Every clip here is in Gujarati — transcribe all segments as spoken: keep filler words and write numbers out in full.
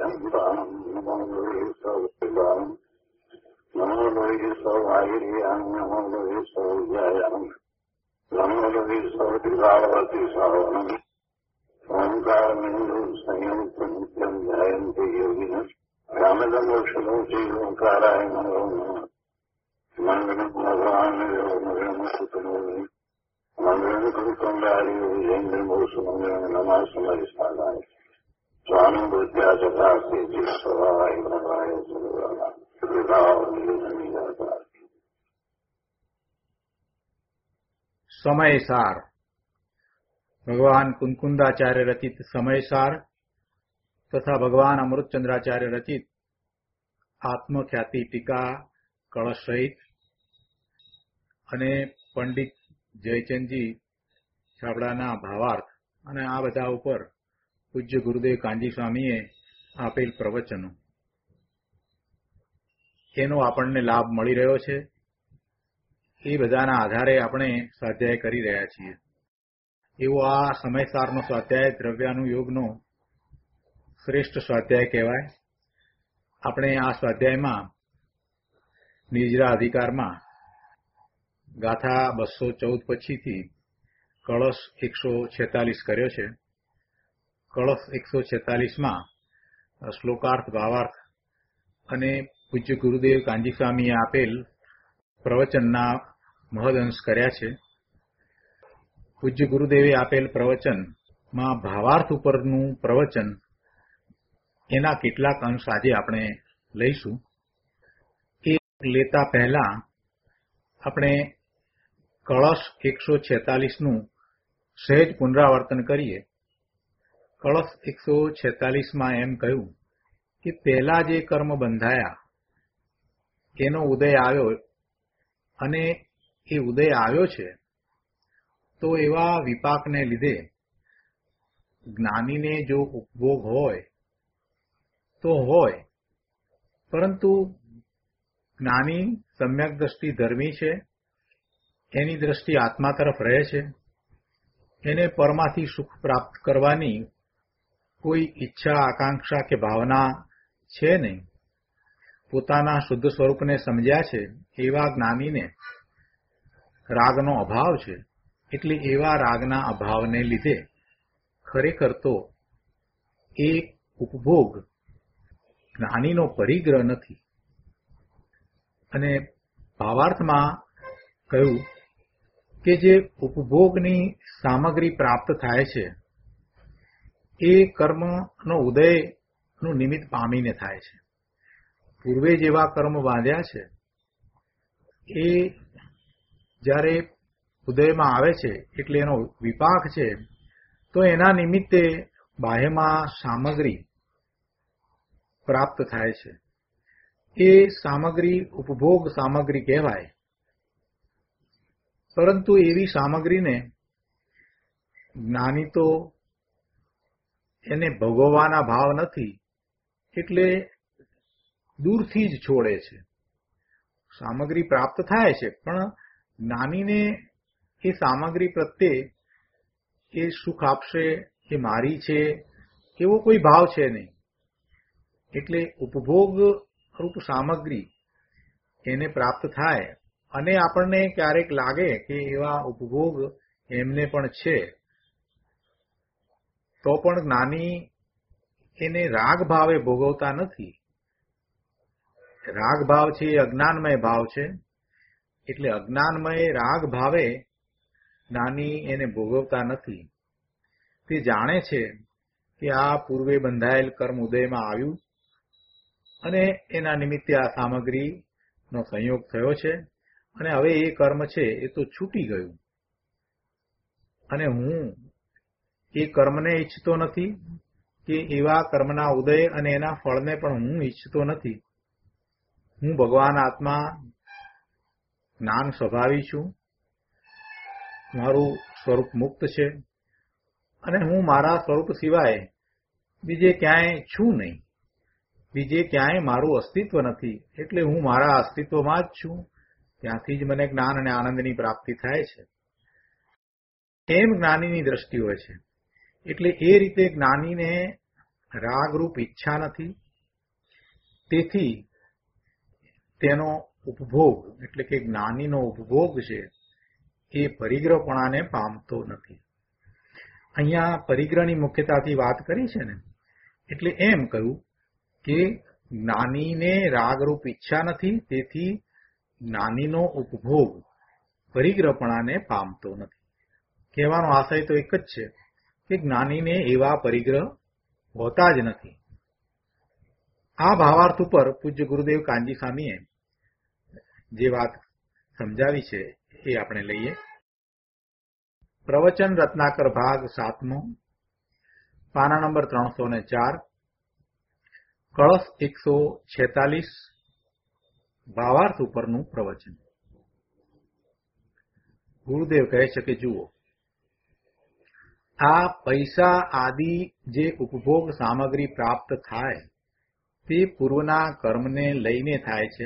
અંબામ નમો લોહી સૌ નમો લોહી સૌ આયર્યામ નમો લોહી સૌ જયામ નમો લોહી સૌ દિવાવતી સાવનમ ઓંકાર બિંદુ સંયુક્ત નિત્યમ જયંતિ યોગિન રામદમોક્ષણો શ્રી ઓંકારાય નમો નમઃ મંગલમ ભગવાન મંગલમ સુતનો મંગલમ કુંડારી જૈન્દ્ર મોક્ષ મંગલમ નમઃ સમરિષ્ઠાય સ્વામી બુદ્ધ્યા ચકાસ્તી જીસ્વરાય ભવાય સુરવાય સમયસાર ભગવાન કુંકુંદાચાર્ય રચિત સમયસાર તથા ભગવાન અમૃતચંદ્રાચાર્ય રચિત આત્મખ્યાતિ ટીકા કળશ સહિત અને પંડિત જયચંદજી છાબડાના ભાવાર્થ અને આ બધા ઉપર પૂજ્ય ગુરુદેવ કાંજી સ્વામીએ આપેલ પ્રવચનો એનો આપણને લાભ મળી રહ્યો છે. એ બધાના આધારે આપણે સ્વાધ્યાય કરી રહ્યા છીએ. એવો આ સમયસારનો સ્વાધ્યાય દ્રવ્યાનુયોગનો શ્રેષ્ઠ સ્વાધ્યાય કહેવાય. આપણે આ સ્વાધ્યાયમાં નિજરા અધિકારમાં ગાથા બસો ચૌદ પછીથી કળશ એકસો છેતાલીસ કર્યો છે. કળશ એકસો છેતાલીસમાં શ્લોકાર્થ ભાવાર્થ અને પૂજ્ય ગુરુદેવ કાંજી સ્વામીએ આપેલ પ્રવચનના મહદઅંશ કર્યા છે. પૂજ્ય ગુરુદેવે આપેલ પ્રવચનમાં ભાવાર્થ ઉપરનું પ્રવચન એના કેટલાક અંશ આજે આપણે લઈશું. એ લેતા પહેલા આપણે કળશ એકસો છેતાલીસનું સહેજ પુનરાવર્તન કરીએ. કળશ એકસો છેતાલીસમાં એમ કહ્યું કે પહેલા જે કર્મ બંધાયા એનો ઉદય આવ્યો અને એ ઉદય આવ્યો છે તો એવા વિપાકને લીધે જ્ઞાનીને જો ઉપભોગ હોય તો હોય, પરંતુ જ્ઞાની સમ્યક દ્રષ્ટિ ધર્મી છે, એની દ્રષ્ટિ આત્મા તરફ રહે છે, એને પરમાંથી સુખ પ્રાપ્ત કરવાની કોઈ ઈચ્છા આકાંક્ષા કે ભાવના છે નહીં. પોતાના શુદ્ધ સ્વરૂપને સમજ્યા છે એવા જ્ઞાનીને રાગનો અભાવ છે. એટલે એવા રાગના અભાવને લીધે ખરેખર તો એ ઉપભોગ જ્ઞાનીનો પરિગ્રહ નથી. અને ભાવાર્થમાં કહ્યું કે જે ઉપભોગની સામગ્રી પ્રાપ્ત થાય છે એ કર્મનો ઉદયનું નિમિત્ત પામીને થાય છે. પૂર્વે જેવા કર્મ બાંધ્યા છે એ જ્યારે ઉદયમાં આવે છે એટલે એનો વિપાક છે, તો એના નિમિત્તે બાહ્યમાં સામગ્રી પ્રાપ્ત થાય છે. એ સામગ્રી ઉપભોગ સામગ્રી કહેવાય. પરંતુ એવી સામગ્રીને જ્ઞાની તો એને ભોગવવાના ભાવ નથી એટલે દૂરથી જ છોડે છે. સામગ્રી પ્રાપ્ત થાય છે પણ જ્ઞાનીને એ સામગ્રી પ્રત્યે એ સુખ આપશે, એ મારી છે એવો કોઈ ભાવ છે નહીં. એટલે ઉપભોગ રૂપ સામગ્રી એને પ્રાપ્ત થાય અને આપણને ક્યારેક લાગે કે એવા ઉપભોગ એમને પણ છે, તો પણ જ્ઞાની એને રાગ ભાવે ભોગવતા નથી. રાગ ભાવ છે એ અજ્ઞાનમય ભાવ છે. એટલે અજ્ઞાનમય રાગ ભાવે જ્ઞાની એને ભોગવતા નથી. તે જાણે છે કે આ પૂર્વે બંધાયેલ કર્મ ઉદયમાં આવ્યું અને એના નિમિત્તે આ સામગ્રીનો સંયોગ થયો છે અને હવે એ કર્મ છે એ તો છૂટી ગયું અને હું એ કર્મને ઈચ્છતો નથી કે એવા કર્મના ઉદય અને એના ફળને પણ હું ઈચ્છતો નથી. હું ભગવાન આત્મા જ્ઞાન સ્વભાવી છું, મારું સ્વરૂપ મુક્ત છે અને હું મારા સ્વરૂપ સિવાય બીજે ક્યાંય છું નહીં, બીજે ક્યાંય મારું અસ્તિત્વ નથી. એટલે હું મારા અસ્તિત્વમાં જ છું, ત્યાંથી જ મને જ્ઞાન અને આનંદની પ્રાપ્તિ થાય છે. એમ જ્ઞાનીની દ્રષ્ટિ હોય છે. એટલે એ રીતે જ્ઞાનીને રાગરૂપ ઈચ્છા નથી, તેથી તેનો ઉપભોગ એટલે કે જ્ઞાનીનો ઉપભોગ છે એ પરિગ્રહપણાને પામતો નથી. અહીંયા પરિગ્રહની મુખ્યતાથી વાત કરી છે ને, એટલે એમ કહ્યું કે જ્ઞાનીને રાગરૂપ ઈચ્છા નથી, તેથી જ્ઞાનીનો ઉપભોગ પરિગ્રહપણાને પામતો નથી. કહેવાનો આશય તો એક જ છે કે જ્ઞાનીને એવા પરિગ્રહ હોતા જ નથી. આ ભાવાર્થ ઉપર પૂજ્ય ગુરુદેવ કાનજી સ્વામીએ જે વાત સમજાવી છે એ આપણે લઈએ. પ્રવચન રત્નાકર ભાગ સાતમો, પાના નંબર ત્રણસો ને ચાર, કળશ એકસો છેતાલીસ, ભાવાર્થ ઉપરનું પ્રવચન. ગુરુદેવ કહે છે કે જુઓ, આ પૈસા આદિ જે ઉપભોગ સામગ્રી પ્રાપ્ત થાય તે પૂર્વના કર્મને લઈને થાય છે,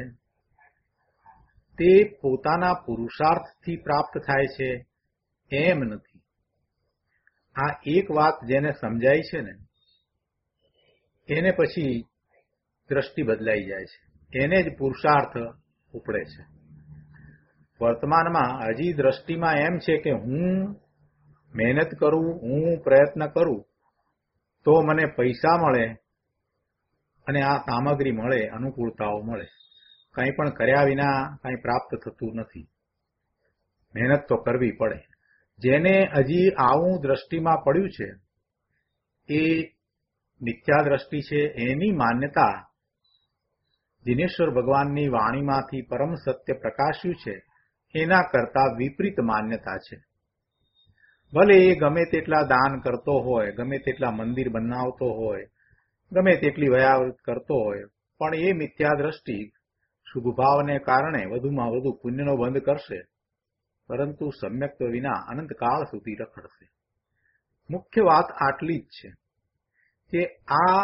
તે પોતાના પુરુષાર્થથી પ્રાપ્ત થાય છે એમ નથી. આ એક વાત જેને સમજાય છે ને એને પછી દ્રષ્ટિ બદલાઈ જાય છે, એને જ પુરુષાર્થ ઉપડે છે. વર્તમાનમાં હજી દ્રષ્ટિમાં એમ છે કે હું મહેનત કરું, હું પ્રયત્ન કરું તો મને પૈસા મળે અને આ સામગ્રી મળે, અનુકૂળતાઓ મળે. કંઈ પણ કર્યા વિના કંઈ પ્રાપ્ત થતું નથી, મહેનત તો કરવી પડે. જેને હજી આવું દ્રષ્ટિમાં પડ્યું છે એ મિથ્યા દ્રષ્ટિ છે. એની માન્યતા દિનેશ્વર ભગવાનની વાણીમાંથી પરમ સત્ય પ્રકાશ્યું છે એના કરતા વિપરીત માન્યતા છે. ભલે એ ગમે તેટલા દાન કરતો હોય, ગમે તેટલા મંદિર બનાવતો હોય, ગમે તેટલી વયાવૃત કરતો હોય, પણ એ મિથ્યા દ્રષ્ટિ શુભ ભાવને કારણે વધુમાં વધુ પુણ્યનો બંધ કરશે, પરંતુ સમ્યક્ત્વ વિના અનંતકાળ સુધી રખડશે. મુખ્ય વાત આટલી જ છે કે આ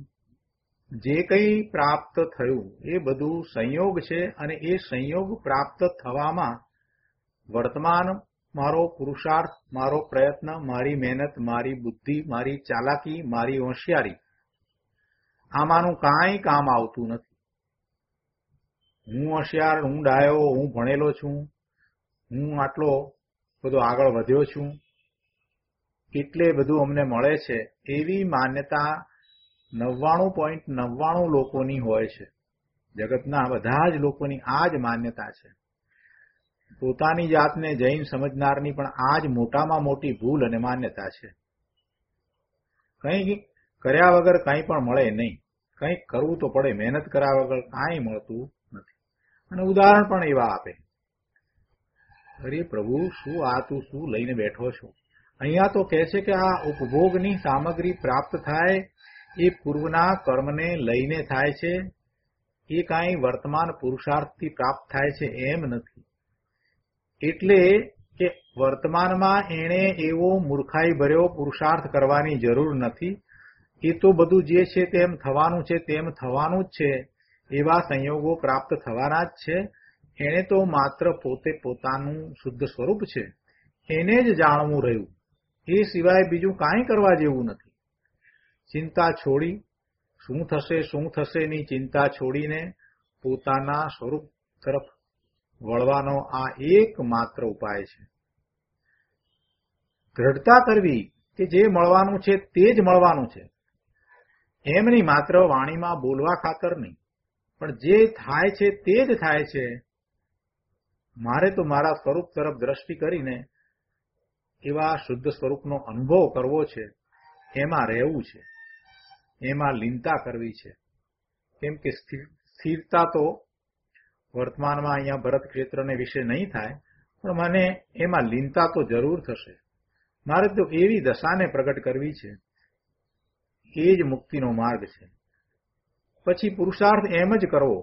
જે કંઈ પ્રાપ્ત થયું એ બધું સંયોગ છે, અને એ સંયોગ પ્રાપ્ત થવામાં વર્તમાન મારો પુરુષાર્થ, મારો પ્રયત્ન, મારી મહેનત, મારી બુદ્ધિ, મારી ચાલાકી, મારી હોશિયારી, આમાંનું કાંઈ કામ આવતું નથી. હું હોશિયાર, હું ડાયો, હું ભણેલો છું, હું આટલો બધો આગળ વધ્યો છું એટલે બધું અમને મળે છે, એવી માન્યતા નવ્વાણું પોઈન્ટ નવ્વાણું લોકોની હોય છે. જગતના બધા જ લોકોની આ જ માન્યતા છે. પોતાની જાતને જૈન સમજનારની પણ આ જ મોટામાં મોટી ભૂલ અને માન્યતા છે. કંઈ કર્યા વગર કંઈ પણ મળે નહીં, કંઈક કરવું તો પડે, મહેનત કર્યા વગર કાંઈ મળતું નથી. અને ઉદાહરણ પણ એવા આપે, અરે પ્રભુ શું આ તું શું લઈને બેઠો છો? અહીંયા તો કહે છે કે આ ઉપભોગની સામગ્રી પ્રાપ્ત થાય એ પૂર્વના કર્મને લઈને થાય છે, એ કાંઈ વર્તમાન પુરુષાર્થથી પ્રાપ્ત થાય છે એમ નથી. એટલે કે વર્તમાનમાં એણે એવો મૂર્ખાઈ ભર્યો પુરુષાર્થ કરવાની જરૂર નથી. એ તો બધું જે છે તેમ થવાનું છે, તેમ થવાનું જ છે, એવા સંયોગો પ્રાપ્ત થવાના જ છે. એણે તો માત્ર પોતે પોતાનું શુદ્ધ સ્વરૂપ છે એને જ જાણવું રહ્યું, એ સિવાય બીજું કાંઈ કરવા જેવું નથી. ચિંતા છોડી, શું થશે શું થશે ની ચિંતા છોડીને પોતાના સ્વરૂપ તરફ વળવાનો આ એકમાત્ર ઉપાય છે. દ્રઢતા કરવી કે જે મળવાનું છે તે જ મળવાનું છે, એમ નહીં માત્ર વાણીમાં બોલવા ખાતર નહીં, પણ જે થાય છે તે જ થાય છે. મારે તો મારા સ્વરૂપ તરફ દ્રષ્ટિ કરીને એવા શુદ્ધ સ્વરૂપનો અનુભવ કરવો છે, એમાં રહેવું છે, એમાં લીનતા કરવી છે. કેમ કે સ્થિરતા તો વર્તમાનમાં અહીંયા ભરત ક્ષેત્રને વિશે નહીં થાય, પણ મને એમાં લીનતા તો જરૂર થશે. મારે તો એવી દશાને પ્રગટ કરવી છે, એ જ મુક્તિનો માર્ગ છે. પછી પુરુષાર્થ એમ જ કરવો.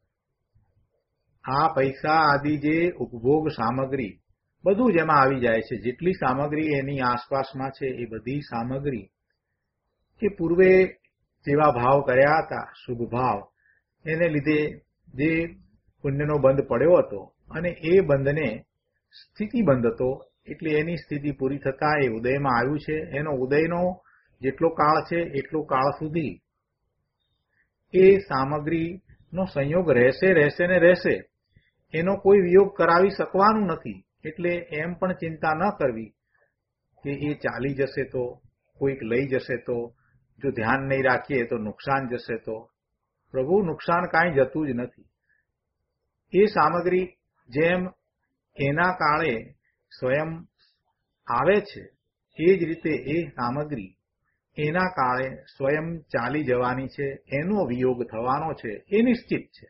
આ પૈસા આદિ જે ઉપભોગ સામગ્રી બધું જ એમાં આવી જાય છે. જેટલી સામગ્રી એની આસપાસમાં છે એ બધી સામગ્રી કે પૂર્વે જેવા ભાવ કર્યા હતા, શુભ ભાવ, એને લીધે જે પુણ્યનો બંધ પડ્યો હતો અને એ બંધને સ્થિતિ બંધ હતો, એટલે એની સ્થિતિ પૂરી થતા એ ઉદયમાં આવ્યું છે. એનો ઉદયનો જેટલો કાળ છે એટલો કાળ સુધી એ સામગ્રીનો સંયોગ રહેશે રહેશે ને રહેશે. એનો કોઈ વિયોગ કરાવી શકવાનું નથી. એટલે એમ પણ ચિંતા ન કરવી કે એ ચાલી જશે તો, કોઈક લઈ જશે તો, જો ધ્યાન નહીં રાખીએ તો નુકસાન જશે તો. પ્રભુ, નુકસાન કાંઈ જતું જ નથી. એ સામગ્રી જેમ એના કાળે સ્વયં આવે છે એ જ રીતે એ સામગ્રી એના કાળે સ્વયં ચાલી જવાની છે. એનો વિયોગ થવાનો છે એ નિશ્ચિત છે.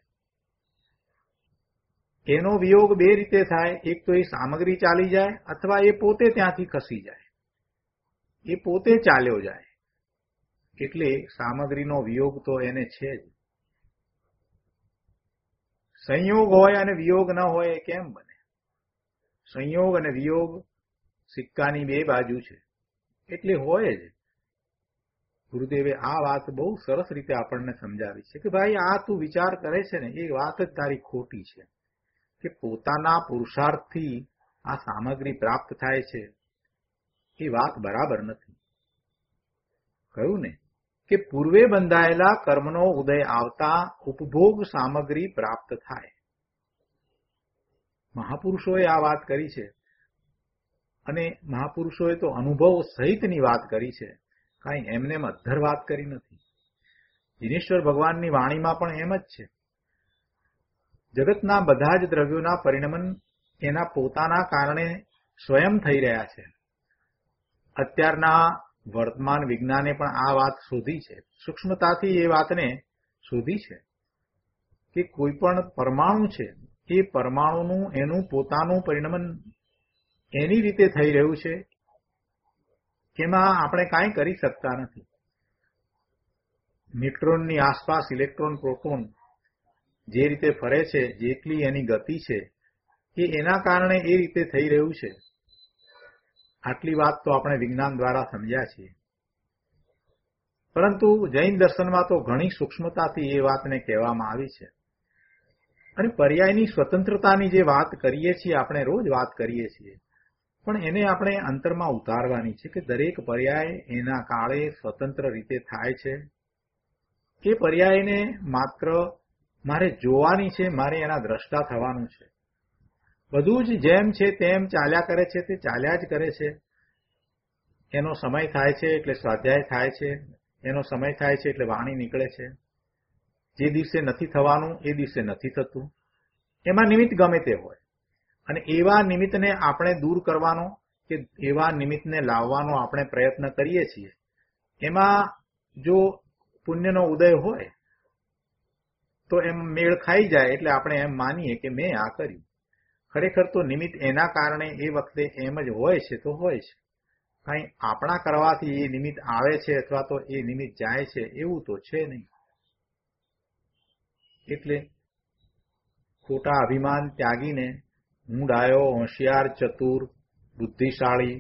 એનો વિયોગ બે રીતે થાય. એક તો એ સામગ્રી ચાલી જાય અથવા એ પોતે ત્યાંથી ખસી જાય, એ પોતે ચાલ્યો જાય. એટલે સામગ્રીનો વિયોગ તો એને છે જ. સંયોગ હોય અને વિયોગ ન હોય એ કેમ બને? સંયોગ અને વિયોગ સિક્કાની બે બાજુ છે, એટલે હોય જ. ગુરુદેવે આ વાત બહુ સરસ રીતે આપણને સમજાવી છે કે ભાઈ, આ તું વિચાર કરે છે ને એ વાત જ તારી ખોટી છે. કે પોતાના પુરુષાર્થથી આ સામગ્રી પ્રાપ્ત થાય છે એ વાત બરાબર નથી. કહ્યું ને કે પૂર્વે બંધાયેલા કર્મનો ઉદય આવતા ઉપભોગ સામગ્રી પ્રાપ્ત થાય. મહાપુરુષોએ આ વાત કરી છે અને મહાપુરુષોએ તો અનુભવ સહિતની વાત કરી છે. કાંઈ એમને એમ અધ્ધર વાત કરી નથી. દિનેશ્વર ભગવાનની વાણીમાં પણ એમ જ છે. જગતના બધા જ દ્રવ્યોના પરિણમન એના પોતાના કારણે સ્વયં થઈ રહ્યા છે. અત્યારના વર્તમાન વિજ્ઞાને પણ આ વાત શોધી છે, સૂક્ષ્મતાથી એ વાતને શોધી છે કે કોઈ પણ પરમાણુ છે એ પરમાણુનું એનું પોતાનું પરિણમન એની રીતે થઈ રહ્યું છે, એમાં આપણે કાંઈ કરી શકતા નથી. ન્યુટ્રોનની આસપાસ ઇલેક્ટ્રોન પ્રોટોન જે રીતે ફરે છે, જેટલી એની ગતિ છે એ એના કારણે એ રીતે થઈ રહ્યું છે. આટલી વાત તો આપણે વિજ્ઞાન દ્વારા સમજ્યા છીએ. પરંતુ જૈન દર્શનમાં તો ઘણી સૂક્ષ્મતાથી એ વાતને કહેવામાં આવી છે. અને પર્યાયની સ્વતંત્રતાની જે વાત કરીએ છીએ, આપણે રોજ વાત કરીએ છીએ, પણ એને આપણે અંતરમાં ઉતારવાની છે કે દરેક પર્યાય એના કાળે સ્વતંત્ર રીતે થાય છે. એ પર્યાયને માત્ર મારે જોવાની છે, મારે એના દ્રષ્ટા થવાનું છે. બધું જ જેમ છે તેમ ચાલ્યા કરે છે, તે ચાલ્યા જ કરે છે. એનો સમય થાય છે એટલે સ્વાધ્યાય થાય છે, એનો સમય થાય છે એટલે વાણી નીકળે છે. જે દિવસે નથી થવાનું એ દિવસે નથી થતું. એમાં નિમિત્ત ગમે તે હોય, અને એવા નિમિત્તને આપણે દૂર કરવાનો કે એવા નિમિત્તને લાવવાનો આપણે પ્રયત્ન કરીએ છીએ. એમાં જો પુણ્યનો ઉદય હોય તો એમ મેળ ખાઈ જાય એટલે આપણે એમ માનીએ કે મેં આ કર્યું. ખરેખર તો નિમિત્ત એના કારણે એ વખતે એમ જ હોય છે તો હોય છે. કાંઈ આપણા કરવાથી એ નિમિત્ત આવે છે અથવા તો એ નિમિત્ત જાય છે એવું તો છે નહીં. એટલે ખોટા અભિમાન ત્યાગીને હું ડાયો, હોશિયાર, ચતુર, બુદ્ધિશાળી,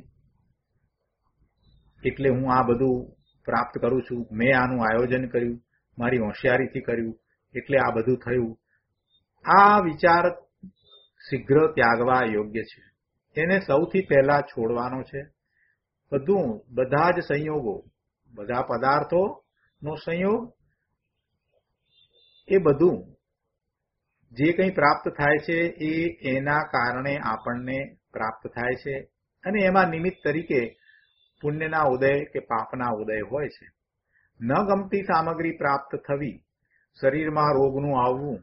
એટલે હું આ બધું પ્રાપ્ત કરું છું, મેં આનું આયોજન કર્યું, મારી હોશિયારીથી કર્યું, એટલે આ બધું થયું. આ વિચાર શીઘ્ર ત્યાગવા યોગ્ય છે. એને સૌથી પહેલા છોડવાનો છે. બધું બધા જ સંયોગો, બધા પદાર્થોનો સંયોગ, એ બધું જે કંઈ પ્રાપ્ત થાય છે એ એના કારણે આપણને પ્રાપ્ત થાય છે. અને એમાં નિમિત્ત તરીકે પુણ્યના ઉદય કે પાપના ઉદય હોય છે. ન ગમતી સામગ્રી પ્રાપ્ત થવી, શરીરમાં રોગનું આવવું,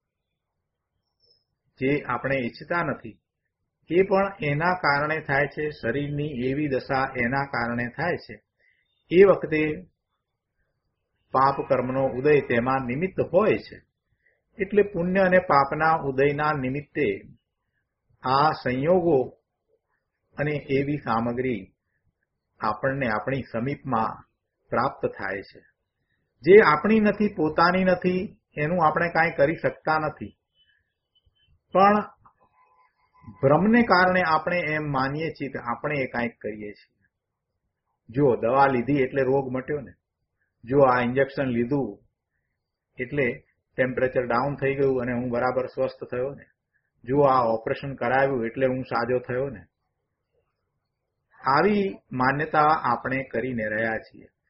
જે આપણે ઈચ્છતા નથી, એ પણ એના કારણે થાય છે. શરીરની એવી દશા એના કારણે થાય છે. એ વખતે પાપ કર્મનો ઉદય તેમાં નિમિત્ત હોય છે. એટલે પુણ્ય અને પાપના ઉદયના નિમિત્તે આ સંયોગો અને એવી સામગ્રી આપણને આપણી સમીપમાં પ્રાપ્ત થાય છે. જે આપણી નથી, પોતાની નથી, એનું આપણે કાંઈ કરી શકતા નથી. પણ ભ્રમને કારણે આપણે એમ માનીએ છીએ કે આપણે એ કાંઈક કરીએ છીએ. જો દવા લીધી એટલે રોગ મટ્યો ને, જો આ ઇન્જેક્શન લીધું એટલે ટેમ્પરેચર ડાઉન થઈ ગયું અને હું બરાબર સ્વસ્થ થયો ને, જો આ ઓપરેશન કરાવ્યું એટલે હું સાજો થયો ને. આવી માન્યતા આપણે કરીને રહ્યા છીએ.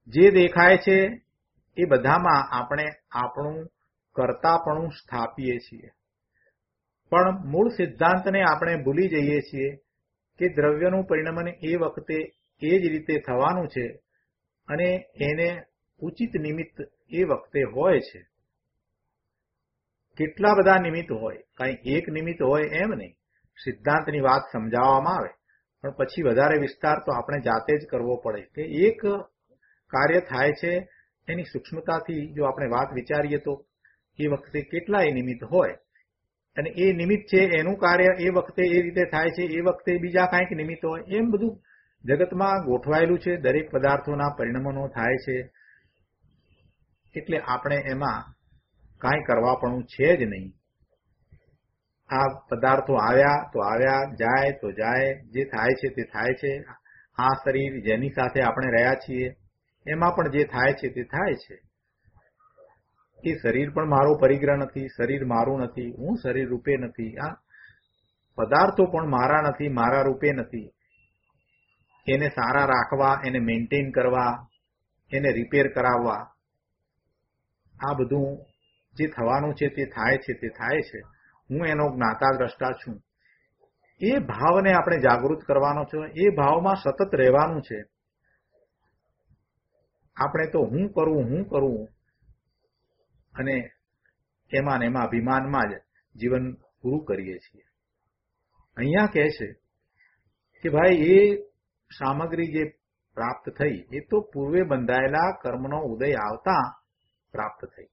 જે દેખાય છે એ બધામાં આપણે આપણું કર્તાપણું સ્થાપીએ છીએ, પણ મૂળ સિદ્ધાંતને આપણે ભૂલી જઈએ છીએ કે દ્રવ્યનું પરિણમન એ વખતે એ જ રીતે થવાનું છે અને એને ઉચિત નિમિત્ત એ વખતે હોય છે. કેટલા બધા નિમિત્ત હોય, કઈ એક નિમિત્ત હોય એમ નહીં. સિદ્ધાંતની વાત સમજાવવામાં આવે પણ પછી વધારે વિસ્તાર તો આપણે જાતે જ કરવો પડે કે એક કાર્ય થાય છે એની સૂક્ષ્મતાથી જો આપણે વાત વિચારીએ તો એ વખતે કેટલાય નિમિત્ત હોય અને એ નિમિત્ત છે એનું કાર્ય એ વખતે એ રીતે થાય છે, એ વખતે બીજા કાંઈક નિમિત્ત હોય. એમ બધું જગતમાં ગોઠવાયેલું છે. દરેક પદાર્થોના પરિણમનો થાય છે એટલે આપણે એમાં કાંઈ કરવાપણું છે જ નહીં. આ પદાર્થો આવ્યા તો આવ્યા, જાય તો જાય, જે થાય છે તે થાય છે. આ શરીર જેની સાથે આપણે રહ્યા છીએ એમાં પણ જે થાય છે તે થાય છે. એ શરીર પણ મારો પરિગ્રહ નથી, શરીર મારું નથી, હું શરીર રૂપે નથી. આ પદાર્થો પણ મારા નથી, મારા રૂપે નથી. એને સારા રાખવા, એને મેન્ટેન કરવા, એને રિપેર કરાવવા, આ બધું જે થવાનું છે તે થાય છે તે થાય છે. હું એનો જ્ઞાતા દ્રષ્ટા છું. એ ભાવને આપણે જાગૃત કરવાનો છે. એ ભાવમાં સતત રહેવાનું છે. આપણે તો હું કરું હું કરું અને એમાં ને એમાં અભિમાનમાં જ જીવન પૂરું કરીએ છીએ. અહીંયા કહે છે કે ભાઈ એ સામગ્રી જે પ્રાપ્ત થઈ એ તો પૂર્વે બંધાયેલા કર્મનો ઉદય આવતા પ્રાપ્ત થઈ.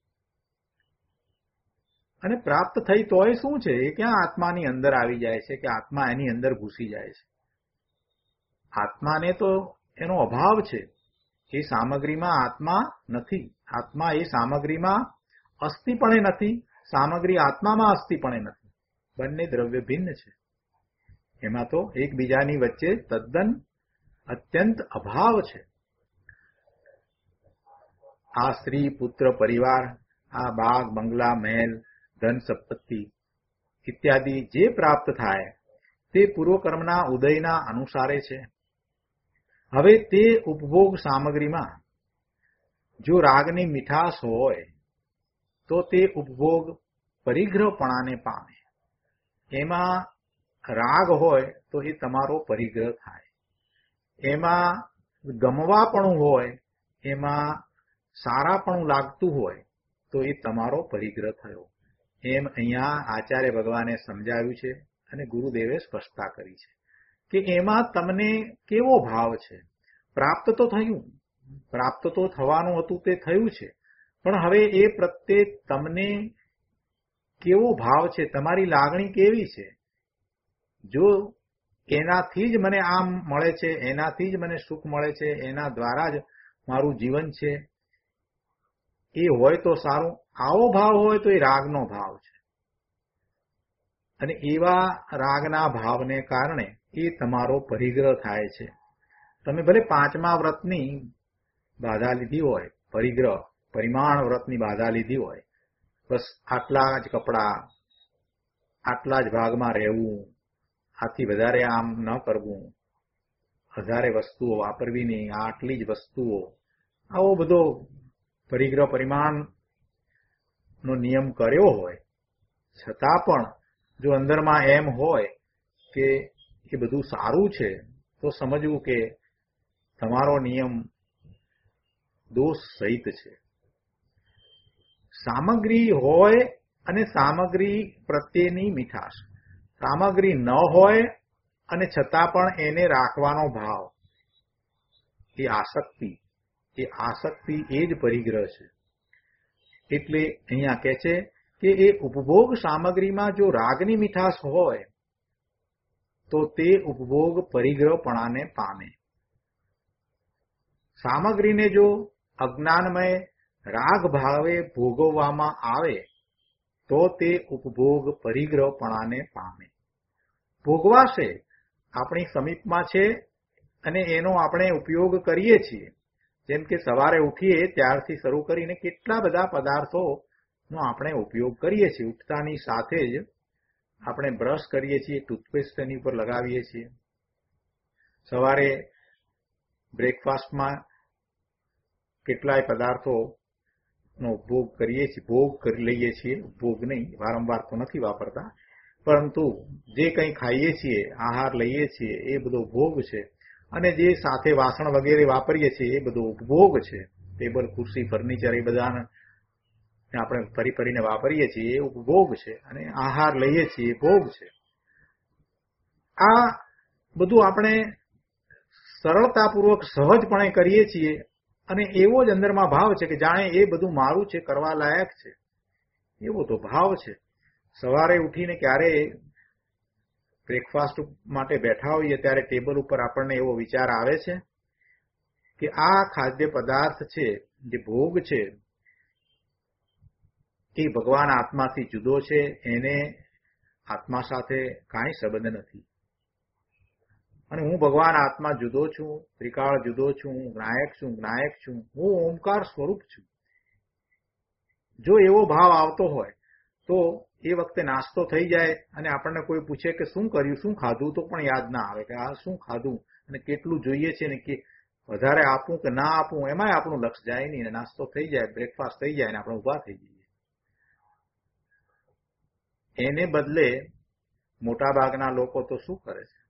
અને પ્રાપ્ત થઈ તોય શું છે? એ ક્યાં આત્માની અંદર આવી જાય છે કે આત્મા એની અંદર ઘૂસી જાય છે? આત્માને તો એનો અભાવ છે. એ સામગ્રીમાં આત્મા નથી. આત્મા એ સામગ્રીમાં અસ્થિપણે નથી, સામગ્રી આત્મામાં અસ્થિપણે નથી. બંને દ્રવ્ય ભિન્ન છે. એમાં તો એકબીજાની વચ્ચે તદ્દન અત્યંત અભાવ છે. આ સ્ત્રી, પુત્ર, પરિવાર, આ બાગ, બંગલા, મહેલ, ધન, સંપત્તિ ઇત્યાદિ જે પ્રાપ્ત થાય તે પૂર્વકર્મના ઉદયના અનુસારે છે. હવે તે ઉપભોગ સામગ્રીમાં જો રાગની મીઠાશ હોય તો તે ઉપભોગ પરિગ્રહપણાને પામે. એમાં રાગ હોય તો એ તમારો પરિગ્રહ થાય. એમાં ગમવાપણું હોય, એમાં સારાપણું લાગતું હોય તો એ તમારો પરિગ્રહ થયો. એમ અહીંયા આચાર્ય ભગવાને સમજાવ્યું છે અને ગુરુદેવે સ્પષ્ટતા કરી છે કે એમાં તમને કેવો ભાવ છે. પ્રાપ્ત તો થયું, પ્રાપ્ત તો થવાનું હતું તે થયું છે, પણ હવે એ પ્રત્યે તમને કેવો ભાવ છે, તમારી લાગણી કેવી છે? જો એનાથી જ મને આમ મળે છે, એનાથી જ મને સુખ મળે છે, એના દ્વારા જ મારું જીવન છે, એ હોય તો સારું. આવો ભાવ હોય તો એ રાગનો ભાવ છે. અને એવા રાગના ભાવને કારણે એ તમારો પરિગ્રહ થાય છે. તમે ભલે પાંચમા વ્રતની બાધા લીધી હોય, પરિગ્રહ પરિમાણ વ્રતની બાધા લીધી હોય, બસ આટલા જ કપડા, આટલા જ ભાગમાં રહેવું, આથી વધારે આમ ન કરવું, વધારે વસ્તુઓ વાપરવી નહીં, આટલી જ વસ્તુઓ, આવો બધો પરિગ્રહ પરિમાણનો નિયમ કર્યો હોય, છતાં પણ જો અંદરમાં એમ હોય કે એ બધું સારું છે તો સમજવું કે તમારો નિયમ દોષ સહિત છે. સામગ્રી હોય અને સામગ્રી પ્રત્યેની મીઠાશ, સામગ્રી ન હોય અને છતાં પણ એને રાખવાનો ભાવ, એ આસક્તિ, એ આસક્તિ એ જ પરિગ્રહ છે. એટલે અહીંયા કહે છે કે એ ઉપભોગ સામગ્રીમાં જો રાગની મીઠાશ હોય તો તે ઉપભોગ પરિગ્રહપણાને પામે. સામગ્રીને જો અજ્ઞાનમય રાગ ભાવે ભોગવવામાં આવે તો તે ઉપભોગ પરિગ્રહપણાને પામે. ભોગવાશે, આપણી સમીપમાં છે અને એનો આપણે ઉપયોગ કરીએ છીએ. જેમ કે સવારે ઉઠીએ ત્યારથી શરૂ કરીને કેટલા બધા પદાર્થોનો આપણે ઉપયોગ કરીએ છીએ. ઉઠતાની સાથે જ આપણે બ્રશ કરીએ છીએ, ટૂથપેસ્ટ એની ઉપર લગાવીએ છીએ. સવારે બ્રેકફાસ્ટમાં કેટલાય પદાર્થોનો ભોગ કરીએ છીએ, ભોગ કરી લઈએ છીએ, ભોગ નહીં, વારંવાર તો નથી વાપરતા, પરંતુ જે કંઈ ખાઈએ છીએ, આહાર લઈએ છીએ, એ બધો ભોગ છે. અને જે સાથે વાસણ વગેરે વાપરીએ છીએ એ બધો ઉપભોગ છે. ટેબલ, ખુરશી, ફર્નિચર એ બધા આપણે ફરી ફરીને વાપરીએ છીએ એ ઉપભોગ છે. અને આહાર લઈએ છીએ એ ભોગ છે. આ બધું આપણે સરળતાપૂર્વક સહજપણે કરીએ છીએ અને એવો જ અંદરમાં ભાવ છે કે જાણે એ બધું મારું છે, કરવા લાયક છે, એવો તો ભાવ છે. સવારે ઉઠીને ક્યારે બ્રેકફાસ્ટ માટે બેઠા હોઈએ ત્યારે ટેબલ ઉપર આપણને એવો વિચાર આવે છે કે આ ખાદ્ય પદાર્થ છે, જે ભોગ છે, એ ભગવાન આત્માથી જુદો છે, એને આત્મા સાથે કાંઈ સંબંધ નથી. અને હું ભગવાન આત્મા જુદો છું, ત્રિકાળ જુદો છું, હું જ્ઞાયક છું, જ્ઞાયક છું, હું ઓમકાર સ્વરૂપ છું. જો એવો ભાવ આવતો હોય તો એ વખતે નાસ્તો થઈ જાય અને આપણને કોઈ પૂછે કે શું કર્યું, શું ખાધું, તો પણ યાદ ના આવે કે આ શું ખાધું અને કેટલું જોઈએ છે ને કે વધારે આપું કે ના આપું, એમાંય આપણું લક્ષ જાય નહીં. નાસ્તો થઈ જાય, બ્રેકફાસ્ટ થઈ જાય ને આપણે ઉભા થઈ જઈએ. એને બદલે મોટાભાગના લોકો તો શું કરે છે?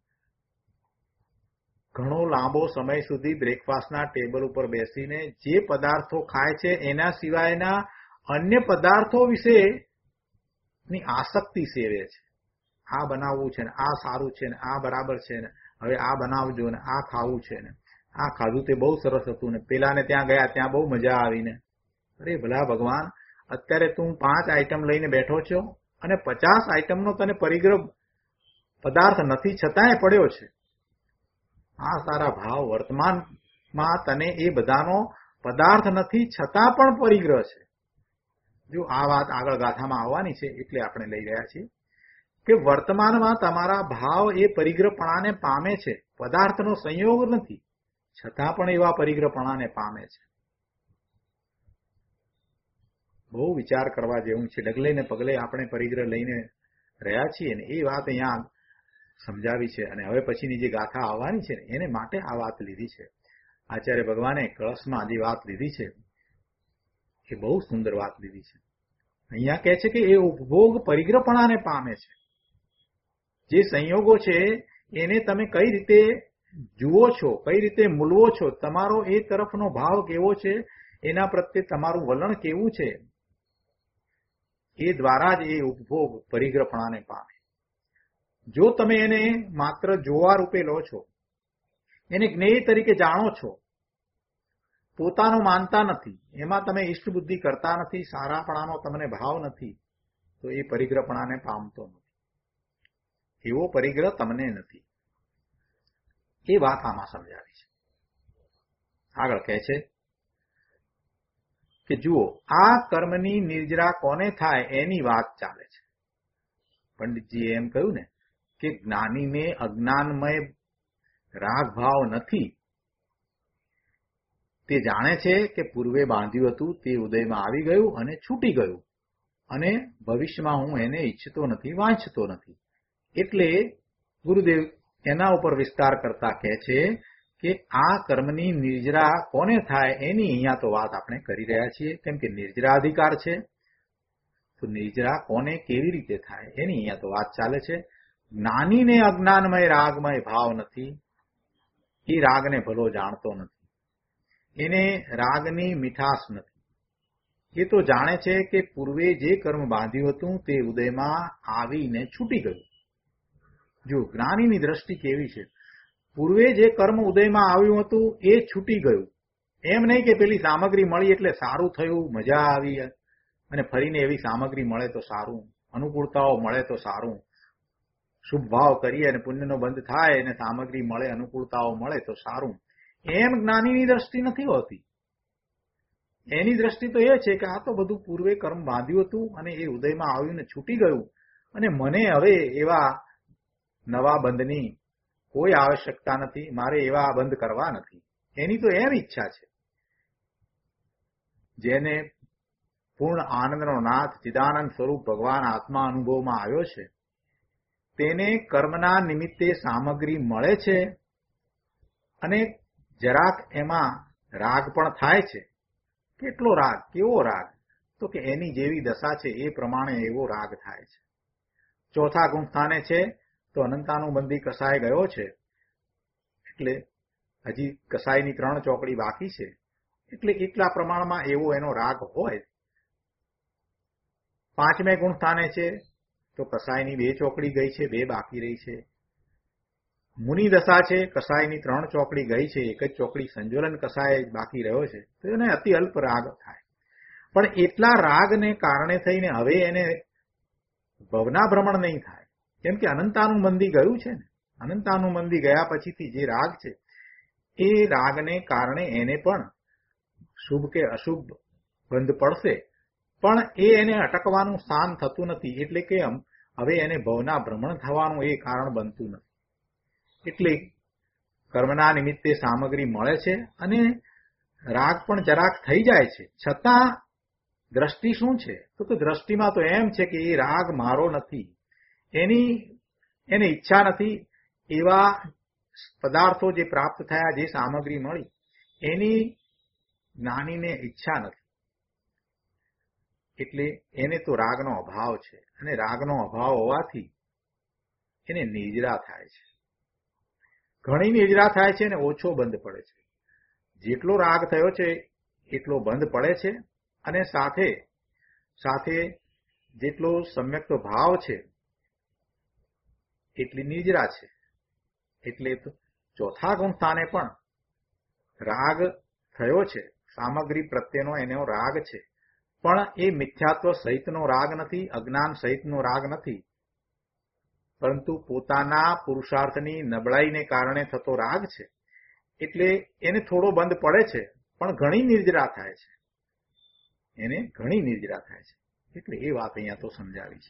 ઘણો લાંબો સમય સુધી બ્રેકફાસ્ટના ટેબલ ઉપર બેસીને જે પદાર્થો ખાય છે એના સિવાયના અન્ય પદાર્થો વિશે ની આસક્તિ સેવે છે. આ બનાવવું છે ને, આ સારું છે ને, આ બરાબર છે ને, હવે આ બનાવજો ને, આ ખાવું છે ને, આ ખાધું તે બહુ સરસ હતું ને, પેલાને ત્યાં ગયા ત્યાં બહુ મજા આવી ને. અરે ભલા ભગવાન, અત્યારે તું પાંચ આઈટમ લઈને બેઠો છો અને પચાસ આઈટમનો તને પરિગ્રહ પદાર્થ નથી છતાંય પડ્યો છે. આ સારા ભાવ વર્તમાનમાં તને એ બધાનો પદાર્થ નથી છતાં પણ પરિગ્રહ છે. જો આ વાત આગળ ગાથામાં આવવાની છે એટલે આપણે લઈ રહ્યા છીએ કે વર્તમાનમાં તમારા ભાવ એ પરિગ્રહપણાને પામે છે, પદાર્થનો સંયોગ નથી, છતાં પણ એવા પરિગ્રહપણાને પામે છે. બહુ વિચાર કરવા જેવું છે. ડગલે ને પગલે આપણે પરિગ્રહ લઈને રહ્યા છીએ ને એ વાત અહીંયા સમજાવી છે. અને હવે પછીની જે ગાથા આવવાની છે ને એને માટે આ વાત લીધી છે. આચાર્ય ભગવાને કળશમાં જે વાત લીધી છે એ બહુ સુંદર વાત લીધી છે. અહીંયા કહે છે કે એ ઉપભોગ પરિગ્રહપણાને પામે છે. જે સંયોગો છે એને તમે કઈ રીતે જુઓ છો, કઈ રીતે મૂલવો છો, તમારો એ તરફનો ભાવ કેવો છે, એના પ્રત્યે તમારું વલણ કેવું છે, એ દ્વારા જ એ ઉપભોગ પરિગ્રહપણાને પામે. જો તમે એને માત્ર જોવા રૂપે લો છો, એને જ્ઞેય તરીકે જાણો છો, પોતાનો માનતા નથી, એમાં તમે ઈષ્ટ બુદ્ધિ કરતા નથી, સારાપણાનો તમને ભાવ નથી, તો એ પરિગ્રહપણાને પામતો નથી. એવો પરિગ્રહ તમને નથી. એ વાત આમાં સમજાવી છે. આગળ કહે છે કે જુઓ, આ કર્મની નિર્જરા કોને થાય એની વાત ચાલે છે. પંડિતજીએ એમ કહ્યું ને કે જ્ઞાનીને અજ્ઞાનમય રાગ ભાવ નથી. તે જાણે છે કે પૂર્વે બાંધ્યું હતું તે ઉદયમાં આવી ગયું અને છૂટી ગયું, અને ભવિષ્યમાં હું એને ઈચ્છતો નથી, વાંચતો નથી. એટલે ગુરુદેવ એના ઉપર વિસ્તાર કરતા કહે છે કે આ કર્મની નિર્જરા કોને થાય એની અહીંયા તો વાત આપણે કરી રહ્યા છીએ, કેમ કે નિર્જરા અધિકાર છે. તો નિર્જરા કોને કેવી રીતે થાય એની અહીંયા તો વાત ચાલે છે. જ્ઞાનીને અજ્ઞાનમય રાગમય ભાવ નથી. એ રાગને ભલો જાણતો નથી, એને રાગની મીઠાશ નથી. એ તો જાણે છે કે પૂર્વે જે કર્મ બાંધ્યું હતું તે ઉદયમાં આવીને છૂટી ગયું. જો જ્ઞાનીની દ્રષ્ટિ કેવી છે, પૂર્વે જે કર્મ ઉદયમાં આવ્યું હતું એ છૂટી ગયું. એમ નહીં કે પેલી સામગ્રી મળી એટલે સારું થયું, મજા આવી, અને ફરીને એવી સામગ્રી મળે તો સારું, અનુકૂળતાઓ મળે તો સારું, શુભ ભાવ કરીએ અને પુણ્યનો બંધ થાય અને સામગ્રી મળે, અનુકૂળતાઓ મળે તો સારું. એમ જ્ઞાનીની દ્રષ્ટિ નથી હોતી. એની દ્રષ્ટિ તો એ છે કે આ તો બધું પૂર્વે કર્મ બાંધ્યું હતું અને એ ઉદયમાં આવ્યું ને છૂટી ગયું, અને મને હવે એવા નવા બંધની કોઈ આવશ્યકતા નથી, મારે એવા બંધ કરવા નથી. એની તો એમ ઈચ્છા છે. જેને પૂર્ણ આનંદનો નાથ ચિદાનંદ સ્વરૂપ ભગવાન આત્મા અનુભવમાં આવ્યો છે, તેને કર્મના નિમિત્તે સામગ્રી મળે છે અને જરાક એમાં રાગ પણ થાય છે, કેટલો રાગ, કેવો રાગ? તો કે એની જેવી દશા છે એ પ્રમાણે એવો રાગ થાય છે. ચોથા ગુણ સ્થાને છે તો અનંતાનુબંધી કસાય ગયો છે, એટલે હજી કસાયની ત્રણ ચોકડી બાકી છે, એટલે એટલા પ્રમાણમાં એવો એનો રાગ હોય. પાંચમે ગુણ સ્થાને છે તો કસાયની બે ચોકડી ગઈ છે, બે બાકી રહી છે. મુનિ દશા છે, કસાયની ત્રણ ચોકડી ગઈ છે, એક જ ચોકડી સંજોલન કસાય બાકી રહ્યો છે, તો એને અતિ અલ્પ રાગ થાય. પણ એટલા રાગને કારણે થઈને હવે એને ભવના ભ્રમણ નહીં થાય, કેમ કે અનંતાનુબંધી ગયું છે ને. અનંતાનુબંધી ગયા પછીથી જે રાગ છે એ રાગને કારણે એને પણ શુભ કે અશુભ બંધ પડશે, પણ એ એને અટકવાનું સ્થાન થતું નથી. એટલે કે હવે એને ભવના ભ્રમણ થવાનું એ કારણ બનતું નથી. એટલે કર્મના નિમિત્તે સામગ્રી મળે છે અને રાગ પણ જરાક થઈ જાય છે, છતાં દ્રષ્ટિ શું છે? તો કે દ્રષ્ટિમાં તો એમ છે કે એ રાગ મારો નથી, એની એને ઈચ્છા નથી. એવા પદાર્થો જે પ્રાપ્ત થયા, જે સામગ્રી મળી, એની જ્ઞાનીને ઈચ્છા નથી, એટલે એને તો રાગનો અભાવ છે. અને રાગનો અભાવ હોવાથી એને નિજરા થાય છે, ઘણી નિજરા થાય છે અને ઓછો બંધ પડે છે. જેટલો રાગ થયો છે એટલો બંધ પડે છે, અને સાથે સાથે જેટલો સમ્યક્ત ભાવ છે એટલી નિજરા છે. એટલે ચોથા ગુણ સ્થાને પણ રાગ થયો છે, સામગ્રી પ્રત્યેનો એનો રાગ છે, પણ એ મિથ્યાત્વ સહિતનો રાગ નથી, અજ્ઞાન સહિતનો રાગ નથી, પરંતુ પોતાના પુરુષાર્થની નબળાઈને કારણે થતો રાગ છે. એટલે એને થોડો બંધ પડે છે, પણ ઘણી નિર્જરા થાય છે, એને ઘણી નિર્જરા થાય છે. એટલે એ વાત અહીંયા તો સમજાવી